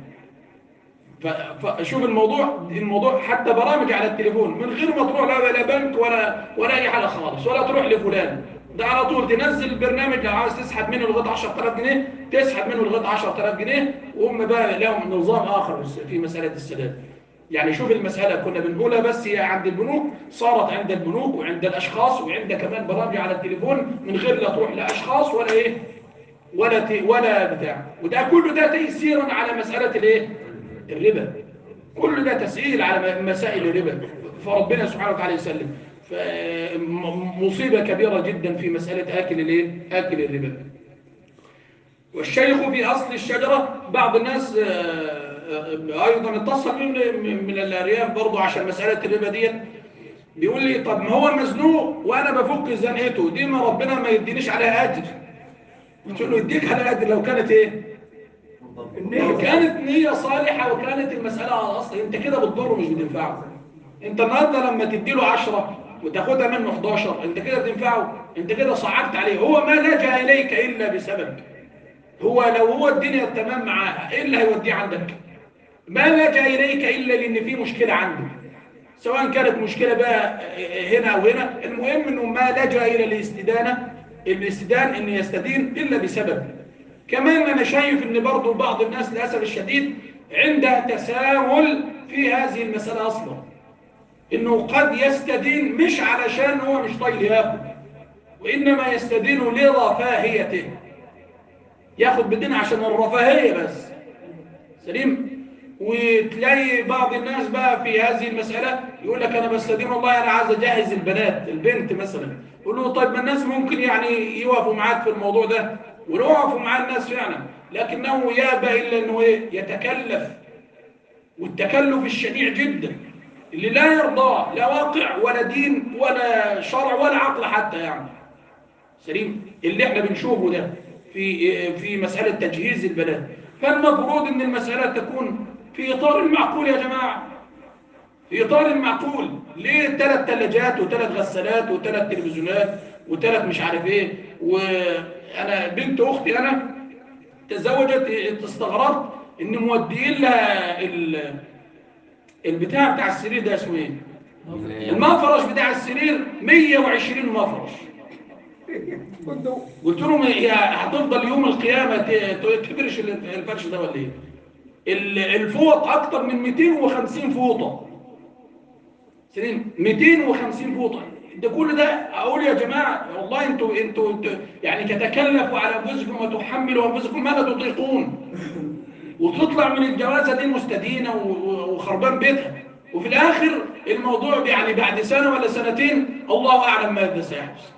Speaker 1: فشوف الموضوع الموضوع حتى برامج على التليفون من غير ما تروح لا لا بنك ولا ولا اي حاجه خالص، ولا تروح لفلان، ده على طول تنزل البرنامج. لو عاوز تسحب منه لغايه عشرة آلاف جنيه تسحب منه لغايه عشرة آلاف جنيه، وهم بقى لهم نظام اخر في مساله السداد. يعني شوف المساله كنا بنقولها بس هي عند البنوك، صارت عند البنوك وعند الاشخاص، وعند كمان برامج على التليفون من غير لا تروح لا اشخاص ولا ايه ولا ولا بتاع. وده كله ده تيسيرا على مساله الايه؟ الربا. كل ده تسهيل على مسائل الربا، فربنا سبحانه وتعالى يسلم. فمصيبة كبيرة جدا في مسألة آكل الايه؟ آكل الربا. والشيخ في أصل الشجرة. بعض الناس أيضا اتصل من من الأرياف برضو عشان مسألة الربا ديت، بيقول لي طب ما هو مزنوق وأنا بفك زنقته دي، ما ربنا ما يدينيش عليها أجر. قلت له يديك على أجر لو كانت إيه؟ لو كانت نية صالحة وكانت المسألة على الأصل أنت كده بتضره مش بتنفعه. أنت النهاردة لما تديله عشرة وتاخدها منه حداشر أنت كده بتنفعه، أنت كده صعبت عليه. هو ما لجأ إليك إلا بسبب، هو لو هو الدنيا تمام معاه إيه اللي هيوديه عندك؟ ما لجأ إليك إلا لأن في مشكلة عنده، سواء كانت مشكلة بقى هنا أو هنا، المهم أنه ما لجأ إلى الاستدانة، الاستدان أن يستدين إلا بسبب. كمان أنا شايف أن برضو بعض الناس للأسف الشديد عندها تساهل في هذه المسألة أصلا، أنه قد يستدين مش علشان هو مش طايق ياخد، وإنما يستدين لرفاهيته، ياخد بالدين عشان الرفاهية بس. سليم. وتلاقي بعض الناس بقى في هذه المسألة يقول لك أنا بستدين والله أنا عايز أجهز البنات، البنت مثلا، يقول له طيب ما الناس ممكن يعني يوقفوا معاك في الموضوع ده، ولو وقفوا مع الناس فعلا، لكنه يابى إلا أنه يتكلف، والتكلف الشنيع جدا اللي لا يرضاه لا واقع ولا دين ولا شرع ولا عقل حتى يعني. سليم. اللي احنا بنشوفه ده في في مسألة تجهيز البنات، فالمفروض ان المسألة تكون في إطار المعقول يا جماعة، في إطار المعقول. ليه ثلاث ثلاجات وثلاث غسالات وثلاث تلفزيونات وثلاث مش عارف ايه؟ وانا بنت اختي انا تزوجت، استغربت ان موديين لها البتاع بتاع السرير ده اسمه ايه؟ المفرش بتاع السرير مية وعشرين مفرش. قلت لهم هي هتفضل يوم القيامة تفرش الفرش ده ولا ايه؟ الفوط اكتر من مئتين وخمسين فوطة. سنين مئتين وخمسين فوطة، ده كل ده اقول يا جماعة والله انتوا انتوا يعني تتكلفوا على انفسكم وتحملوا انفسكم ما لا تطيقون، وتطلع من الجوازة دي مستدينة وخربان بيتها، وفي الاخر الموضوع يعني بعد سنة ولا سنتين الله اعلم ماذا سيحدث.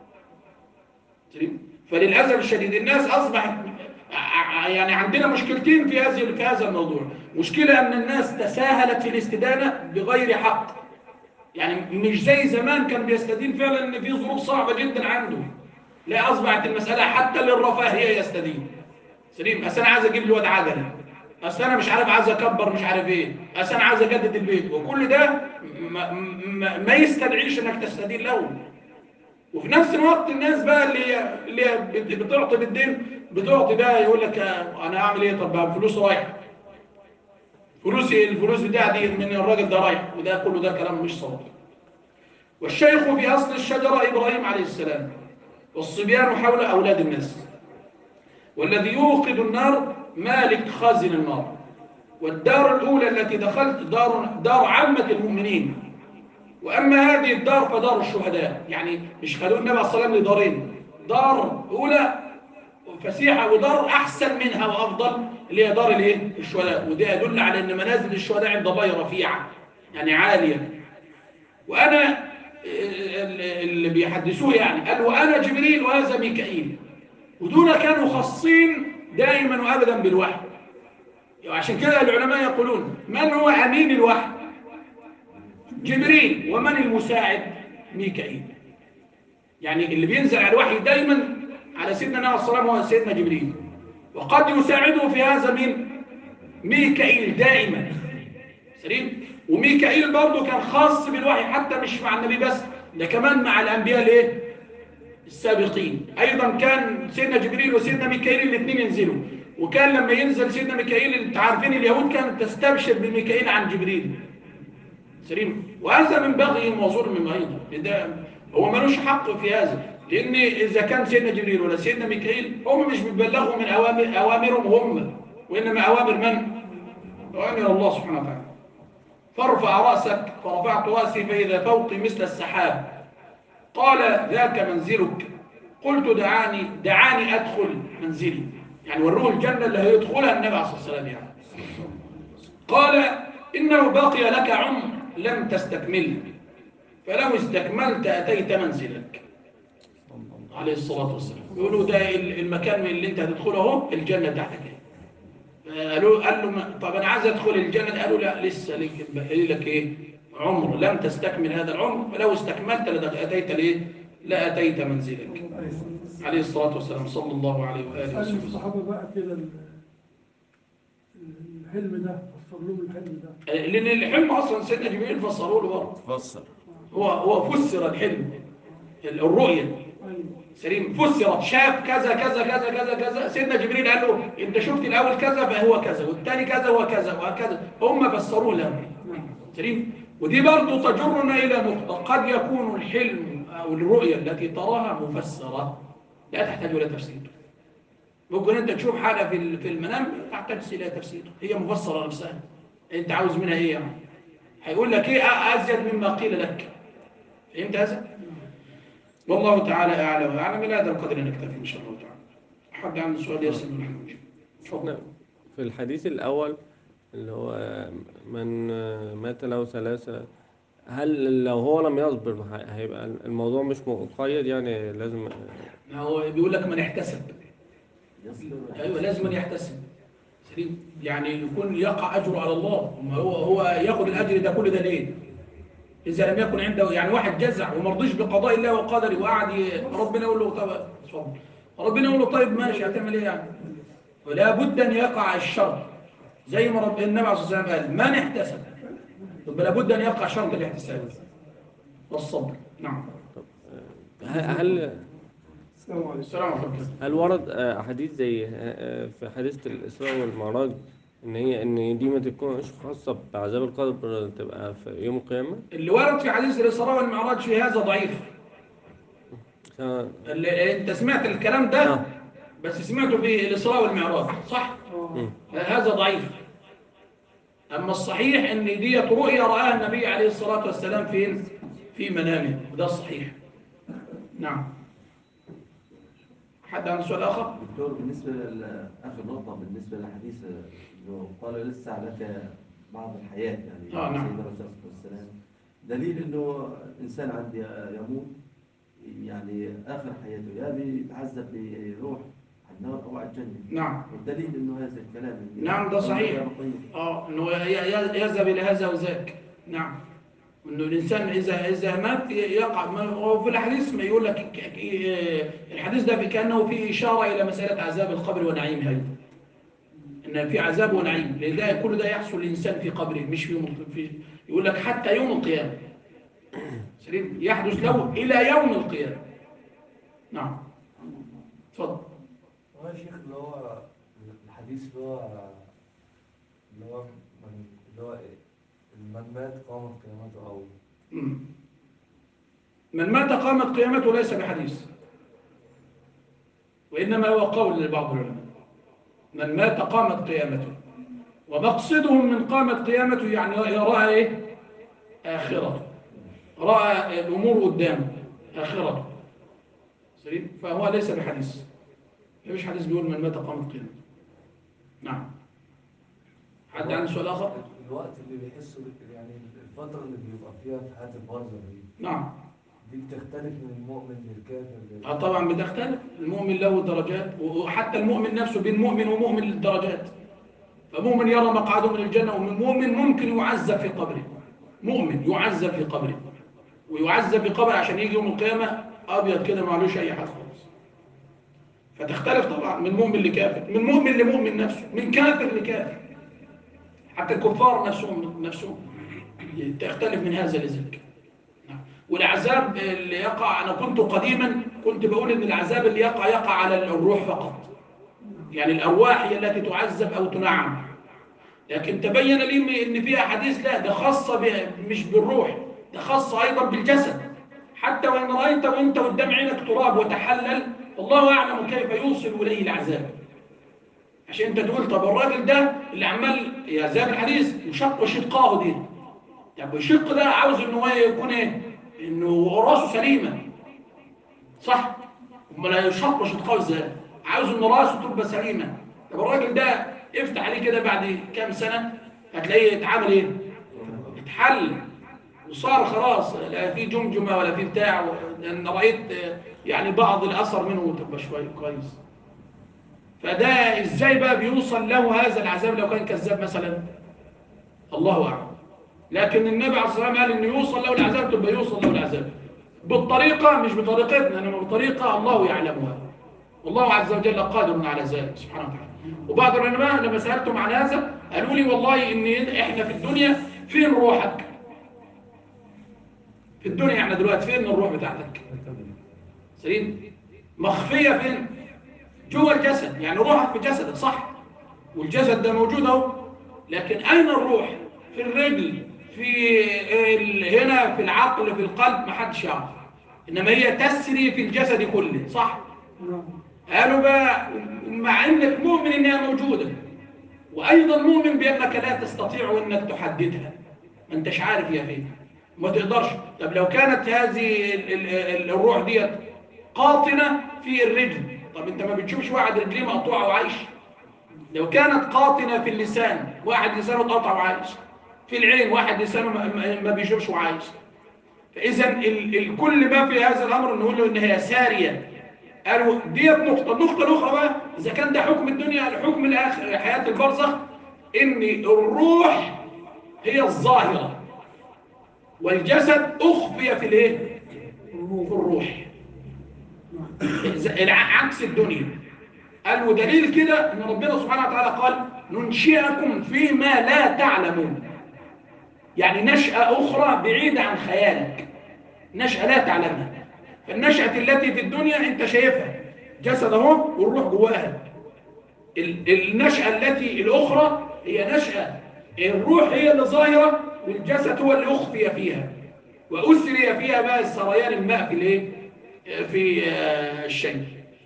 Speaker 1: فللاسف الشديد الناس اصبحت يعني عندنا مشكلتين في هذه في هذا الموضوع. مشكلة ان الناس تساهلت في الاستدانة بغير حق، يعني مش زي زمان كان بيستدين فعلا ان في ظروف صعبة جدا عنده، لا اصبحت المسألة حتى للرفاهية يستدين. سليم. اصل انا عايز اجيب الواد عجلة، اصل انا مش عارف عايز اكبر مش عارف ايه، اصل انا عايز اجدد البيت، وكل ده ما, ما, ما يستدعيش انك تستدين له. وفي نفس الوقت الناس بقى اللي اللي بتعطي بالدين بتعطي بقى يقول لك انا هعمل ايه؟ طب فلوس رايحه، فلوسي الفلوس بتاعتي من الراجل ده رايح، وده كله ده كلام مش صواب. والشيخ في اصل الشجره ابراهيم عليه السلام، والصبيان حول اولاد الناس، والذي يوقد النار مالك خازن النار، والدار الاولى التي دخلت دار دار عامه المؤمنين، واما هذه الدار فدار الشهداء. يعني مش خلوا النبي عليه الصلاه والسلام لدارين، دار اولى فسيحه ودار احسن منها وافضل اللي هي دار الايه؟ الشهداء. وده يدل على ان منازل الشهداء عند الله رفيعه يعني عاليه. وانا اللي بيحدثوه يعني قال وانا جبريل وهذا ميكائيل، ودول كانوا خاصين دائما وابدا بالوحي. وعشان كده العلماء يقولون من هو امين الوحي؟ جبريل. ومن المساعد؟ ميكائيل. يعني اللي بينزل على الوحي دايما على سيدنا النبي صلى الله عليه وسلم هو سيدنا جبريل، وقد يساعده في هذا مين؟ ميكائيل دائما. سليم. وميكائيل برضه كان خاص بالوحي حتى مش مع النبي بس، ده كمان مع الانبياء الايه؟ السابقين. ايضا كان سيدنا جبريل وسيدنا ميكائيل الاثنين ينزلوا، وكان لما ينزل سيدنا ميكائيل انت عارفين اليهود كانت تستبشر بميكائيل عن جبريل. سليم. وهذا من بغيهم وظلمهم ايضا، ده هو ملوش حق في هذا، لان اذا كان سيدنا جبريل ولا سيدنا ميكائيل هم مش بيبلغوا من اوامر اوامرهم هم، وانما اوامر من؟ اوامر الله سبحانه وتعالى. فارفع راسك، فرفعت راسي فاذا فوقي مثل السحاب، قال ذاك منزلك، قلت دعاني دعاني ادخل منزلي، يعني وروه الجنه اللي هيدخلها النبي عليه الصلاه والسلام يعني. قال انه بقي لك عمر لم تستكمله، فلو استكملت أتيت منزلك عليه الصلاة والسلام. يقولوا ده المكان اللي انت هتدخله اهو الجنة تحتك. قالوا قال له طب انا عايز ادخل الجنة، قالوا لا لسه لك لك ايه؟ عمر لم تستكمل هذا العمر، فلو استكملت لأتيت ليه؟ لا أتيت منزلك عليه الصلاة والسلام صلى الله عليه وآله وسلم.
Speaker 2: الصحابة بقى كده الحلم ده فسر لهم الحلم ده.
Speaker 1: لان الحلم اصلا سيدنا جبريل فسروا له برضه.
Speaker 5: فسر.
Speaker 1: هو هو فسر الحلم، الرؤيه
Speaker 2: ايوه
Speaker 1: سليم، فسرت، شاف كذا كذا كذا كذا كذا. سيدنا جبريل قال له انت شفت الاول كذا فهو كذا، والثاني كذا وكذا وهكذا، هم فسروه له سليم. ودي برضه تجرنا الى نقطه، قد يكون الحلم او الرؤيه التي تراها مفسره لا تحتاج الى تفسير. ممكن انت تشوف حاجه في في المنام لا تحتاج الى تفسير، هي مفسره نفسها. انت عاوز منها ايه يعني؟ هيقول لك ايه ازيد مما قيل لك. فهمت هذا؟ والله تعالى اعلم واعلم. الى هذا القدر نكتفي ان شاء الله تعالى. حد عنده سؤال يسال ونحن نجيب. تفضل.
Speaker 6: في الحديث الأول اللي هو من مات له ثلاثة، هل لو هو لم يصبر هيبقى الموضوع مش مقيد يعني لازم؟
Speaker 1: ما هو بيقول لك من احتسب. ايوه لازم من يحتسب سليم، يعني يكون يقع اجره على الله. ما هو هو ياخذ الاجر ده كل ده ليه؟ اذا لم يكن عنده يعني واحد جزع وما رضيش بقضاء الله وقدره وقعد ي- ربنا يقول له طب اتفضل، ربنا يقول له طيب ماشي هتعمل ايه يعني؟ ولا بد ان يقع الشر زي ما رب النبي عليه الصلاه والسلام قال من احتسب، يبقى لابد ان يقع شرط الاحتساب والصبر. نعم.
Speaker 6: هل
Speaker 3: السلام عليكم.
Speaker 1: السلام عليكم.
Speaker 6: هل ورد آه، أحاديث زي آه، في حادثة الإسراء والمعراج إن هي إن دي ما تكونش خاصة بعذاب القبر، تبقى في يوم القيامة؟
Speaker 1: اللي ورد في حديث الاسراء والمعراج في هذا ضعيف.
Speaker 6: آه،
Speaker 1: اللي انت سمعت الكلام ده
Speaker 6: آه.
Speaker 1: بس سمعته في الاسراء والمعراج صح؟
Speaker 6: مم.
Speaker 1: هذا ضعيف. اما الصحيح ان ديت رؤيا راها النبي عليه الصلاه والسلام فين؟ في منامه، وده الصحيح. نعم. حد عنده سؤال اخر؟
Speaker 7: دكتور، بالنسبة لآخر نقطة بالنسبة للحديث إنه قال لسه لك بعض الحياة يعني
Speaker 1: آه نعم.
Speaker 7: سيدنا الرسول صلى الله عليه وسلم، دليل إنه إنسان عندي يموت يعني آخر حياته يا بيتعذب بيروح على النار أو على الجنة.
Speaker 1: نعم.
Speaker 7: والدليل إنه هذا الكلام إنه
Speaker 1: نعم ده صحيح. اه انه ي- ي- يذهب الى هذا وذاك. نعم. انه الانسان اذا اذا مات يقع ما- هو في الحديث ما يقول لك ك- ك- الحديث ده في كانه في اشاره الى مساله عذاب القبر ونعيمه ايضا. ان في عذاب ونعيم، لان ده كل ده يحصل للانسان في قبره مش في يوم في يقول لك حتى يوم القيامه. سليم يحدث له الى يوم القيامه. نعم. اتفضل.
Speaker 8: هو يا شيخ اللي هو الحديث اللي هو اللي هو من اللي هو إيه؟ من مات قامت قيامته أو
Speaker 1: مم. من مات قامت قيامته ليس بحديث، وإنما هو قول لبعض العلماء. من مات قامت قيامته، ومقصدهم من قامت قيامته يعني يراها إيه؟ آخرة، رأى الأمور قدامه آخرة. سليم؟ فهو ليس بحديث، مفيش حديث بيقول من مات قامت قيامته. نعم. حد عنده سؤال آخر؟
Speaker 8: الوقت اللي بيحسوا بال- يعني الفترة اللي بيبقى فيها في حياة البرزخ دي
Speaker 1: نعم.
Speaker 8: دي بتختلف من المؤمن للكافر لل-
Speaker 1: اه طبعا بتختلف، المؤمن له درجات، وحتى المؤمن نفسه بين مؤمن ومؤمن للدرجات. فمؤمن يرى مقعده من الجنة، ومن مؤمن ممكن يعذب في قبره، مؤمن يعذب في قبره ويعذب في قبره عشان يجي يوم القيامة أبيض كده معلوش أي حاجة خالص. فتختلف طبعا من مؤمن لكافر، من مؤمن لمؤمن نفسه، من كافر لكافر. حتى الكفار نفسهم نفسهم تختلف من هذا لذاك. والعذاب اللي يقع، أنا كنت قديما كنت بقول إن العذاب اللي يقع يقع على الروح فقط، يعني الأرواح هي التي تعذب أو تنعم. لكن تبين لي إن فيها حديث لا، ده خاصة مش بالروح، ده خاصة أيضا بالجسد. حتى وإن رأيت وإنت قدام عينك تراب وتحلل، الله أعلم كيف يوصل إليه العذاب. عشان أنت تقول طب الراجل ده اللي عمال يا زي الحديث يشق شقاه دي، طب الشق ده عاوز إن هو يكون إيه؟ إنه راسه سليمة صح؟ أما لا يشق شقاه إزاي؟ عاوز إن راسه تبقى سليمة. طب الراجل ده افتح عليه كده بعد كام سنة هتلاقيه اتعمل إيه؟ اتحل وصار خلاص لا في جمجمة ولا في بتاع. لأن رأيت يعني بعض الأثر منه تبقى شوية كويس. فده إزاي بقى بيوصل له هذا العذاب لو كان كذاب مثلا؟ الله أعلم. لكن النبي عليه الصلاة والسلام قال إنه يوصل له العذاب، تبقى يوصل له العذاب بالطريقة مش بطريقتنا، إنما بطريقة الله يعلمها، والله عز وجل قادر على ذلك سبحانه وتعالى. وبعض العلماء لما سالتهم عن هذا قالوا لي والله ان احنا في الدنيا فين روحك؟ في الدنيا احنا دلوقتي فين الروح بتاعتك؟ سليم؟ مخفيه فين؟ جوه الجسد، يعني روحك في جسدك صح؟ والجسد ده موجود اهو، لكن اين الروح؟ في الرجل، في ال... هنا في العقل، في القلب، ما حدش يعرف. انما هي تسري في الجسد كله صح؟ قالوا بقى مع انك مؤمن انها موجوده، وايضا مؤمن بانك لا تستطيع انك تحددها، ما انتش عارف هي فين، ما تقدرش. طب لو كانت هذه ال... ال... الروح ديت قاطنه في الرجل، طب انت ما بتشوفش واحد رجليه مقطوعه وعايش؟ لو كانت قاطنه في اللسان، واحد لسانه اتقطع وعايش، في العين واحد لسانه ما, ما بيشوفش وعايش. فاذا ال... الكل ما في هذا الامر نقول له ان هي ساريه. قالوا ديت نقطه. النقطه الاخرى بقى اذا كان ده حكم الدنيا، الحكم الاخر حياه البرزخ ان الروح هي الظاهره والجسد اخفي في الايه؟ في الروح، عكس الدنيا. قال ودليل كده ان ربنا سبحانه وتعالى قال ننشئكم فيما لا تعلمون، يعني نشأة أخرى بعيدة عن خيالك، نشأة لا تعلمها. فالنشأة التي في الدنيا أنت شايفها، جسد اهو والروح جواها. النشأة التي الأخرى هي نشأة الروح هي اللي ظاهرة والجسد هو اللي أخفي فيها وأسري فيها بقى سريان الماء في الايه؟ في الشيء.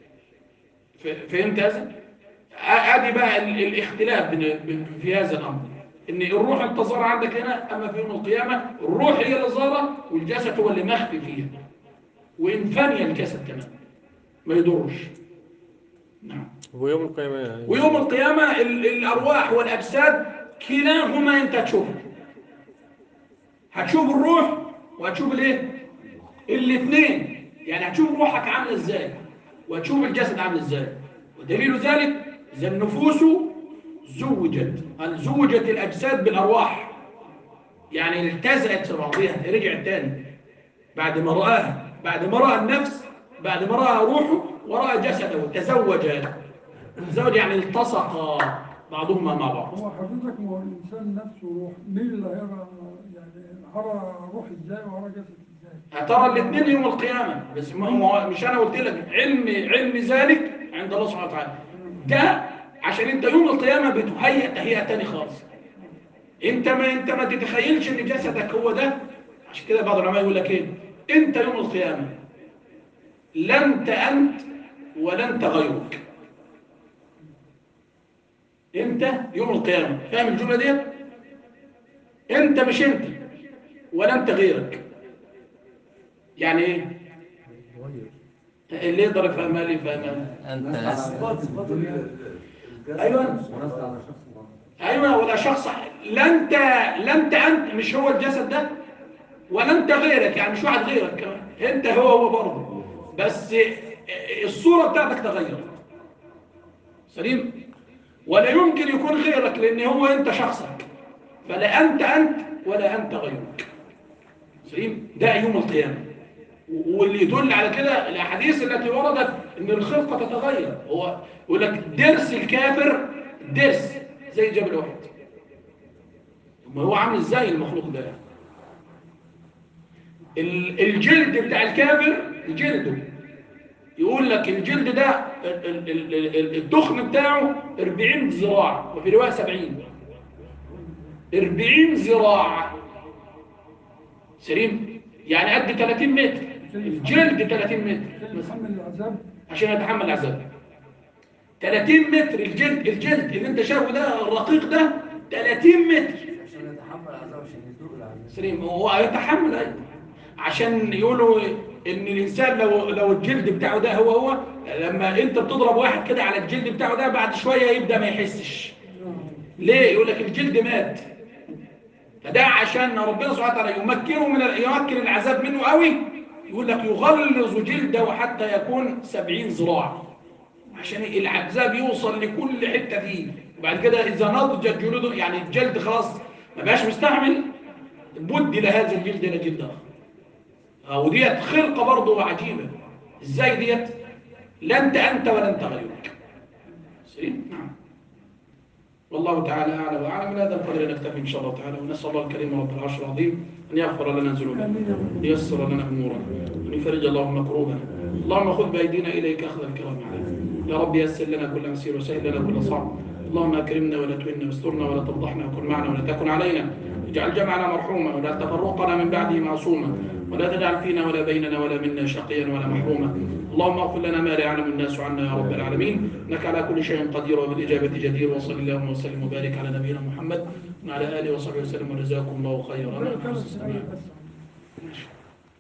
Speaker 1: فهمت هذا؟ ادي بقى الاختلاف في هذا الامر، ان الروح انت ظاهره عندك هنا، اما في يوم القيامه الروح هي اللي ظاهره والجسد هو اللي مخفي فيها، وان فني الجسد كمان ما يضرش. نعم.
Speaker 6: ويوم القيامه يعني.
Speaker 1: ويوم القيامه الارواح والاجساد كلاهما انت هتشوفها، هتشوف الروح وهتشوف الايه؟ الاثنين، يعني هتشوف روحك عامله ازاي وهتشوف الجسد عامل ازاي. ودليل ذلك إذا النفوس زوجت، زوجت الأجساد بالأرواح، يعني التزقت في بعضها، رجعت تاني بعد ما رآها، بعد ما رأى النفس، بعد ما رأى روحه ورأى جسده، تزوج. تزوج يعني التصق بعضهما مع بعض.
Speaker 2: هو حضرتك ما هو الإنسان نفسه روح، مين اللي هيرى يعني هرى روح ازاي وهرى جسد ازاي؟
Speaker 1: هترى الاثنين يوم القيامة، بس ما مش أنا قلت لك علم علم ذلك عند الله سبحانه وتعالى. ده عشان انت يوم القيامة بتهيئ تهيئة تاني خالص. انت ما انت ما تتخيلش ان جسدك هو ده. عشان كده بعض العلماء يقول لك ايه؟ انت يوم القيامة لا انت انت ولا انت غيرك. انت يوم القيامة، فاهم الجملة دي؟ انت مش انت ولا انت غيرك. يعني ايه؟ اللي يقدر يفهمها لي يفهمها.
Speaker 5: انت
Speaker 8: صفات صفات
Speaker 1: ايوه ايوه ولا شخص. لا انت لا انت انت مش هو الجسد ده ولا انت غيرك، يعني مش واحد غيرك كمان، انت هو هو برضه، بس الصوره بتاعتك تغيرت. سليم؟ ولا يمكن يكون غيرك لان هو انت شخصك، فلا انت انت ولا انت غيرك. سليم؟ ده يوم القيامه. واللي يدل على كده الاحاديث التي وردت ان الخلقه تتغير. هو يقول لك درس الكافر درس زي جبل احد. ما هو عامل ازاي المخلوق ده؟ الجلد بتاع الكافر جلده، يقول لك الجلد ده التخن بتاعه أربعين ذراع، وفي روايه سبعين. أربعين ذراع. سليم؟ يعني قد ثلاثين متر. الجلد ثلاثين متر
Speaker 2: يتحمل العذاب،
Speaker 1: عشان يتحمل العذاب. ثلاثين متر الجلد، الجلد اللي انت شايفه ده الرقيق ده ثلاثين متر
Speaker 8: عشان يتحمل العذاب، عشان يذوق العذاب.
Speaker 1: سليم؟ هو يتحمل ايوه، عشان يقولوا ان الانسان لو لو الجلد بتاعه ده هو هو لما انت بتضرب واحد كده على الجلد بتاعه ده بعد شويه يبدا ما يحسش. ليه؟ يقول لك الجلد مات. فده عشان ربنا سبحانه وتعالى يمكنه من يمكن العذاب منه قوي، يقول لك يغلظ جلده حتى يكون سبعين ذراع عشان العذاب يوصل لكل حته فيه. وبعد كده اذا نضجت جلوده، يعني الجلد خلاص ما بقاش مستحمل، بدل هذا الجلد الى جلد اخر. وديت خلقه برضه عجيبه. ازاي ديت؟ لا انت انت ولا انت غيرك. سليم؟ نعم. والله تعالى أعلى وأعلم. من هذا القدر نكتفي إن شاء الله تعالى، ونسأل الله الكريم رب العرش العظيم أن يغفر لنا ذنوبنا، ليسر لنا أمورنا، وأن يفرج اللهم كروبنا. اللهم خذ بأيدينا إليك أخذ الكرام عليك. يا رب يسر لنا كل مسير وسهل لنا كل صعب. اللهم أكرمنا ولا تهنا، واسترنا ولا تفضحنا، وكن معنا ولا تكن علينا. اجعل جمعنا مرحوما، ولا تفرقنا من بعده معصوما، ولا تجعل فينا ولا بيننا ولا منا شقيا ولا محروما. اللهم اغفر لنا ما لا يعلم الناس عنا يا رب العالمين، انك على كل شيء قدير وبالاجابه جدير. وصل اللهم وسلم وبارك على نبينا محمد وعلى اله وصحبه وسلم، وجزاكم الله خيرا.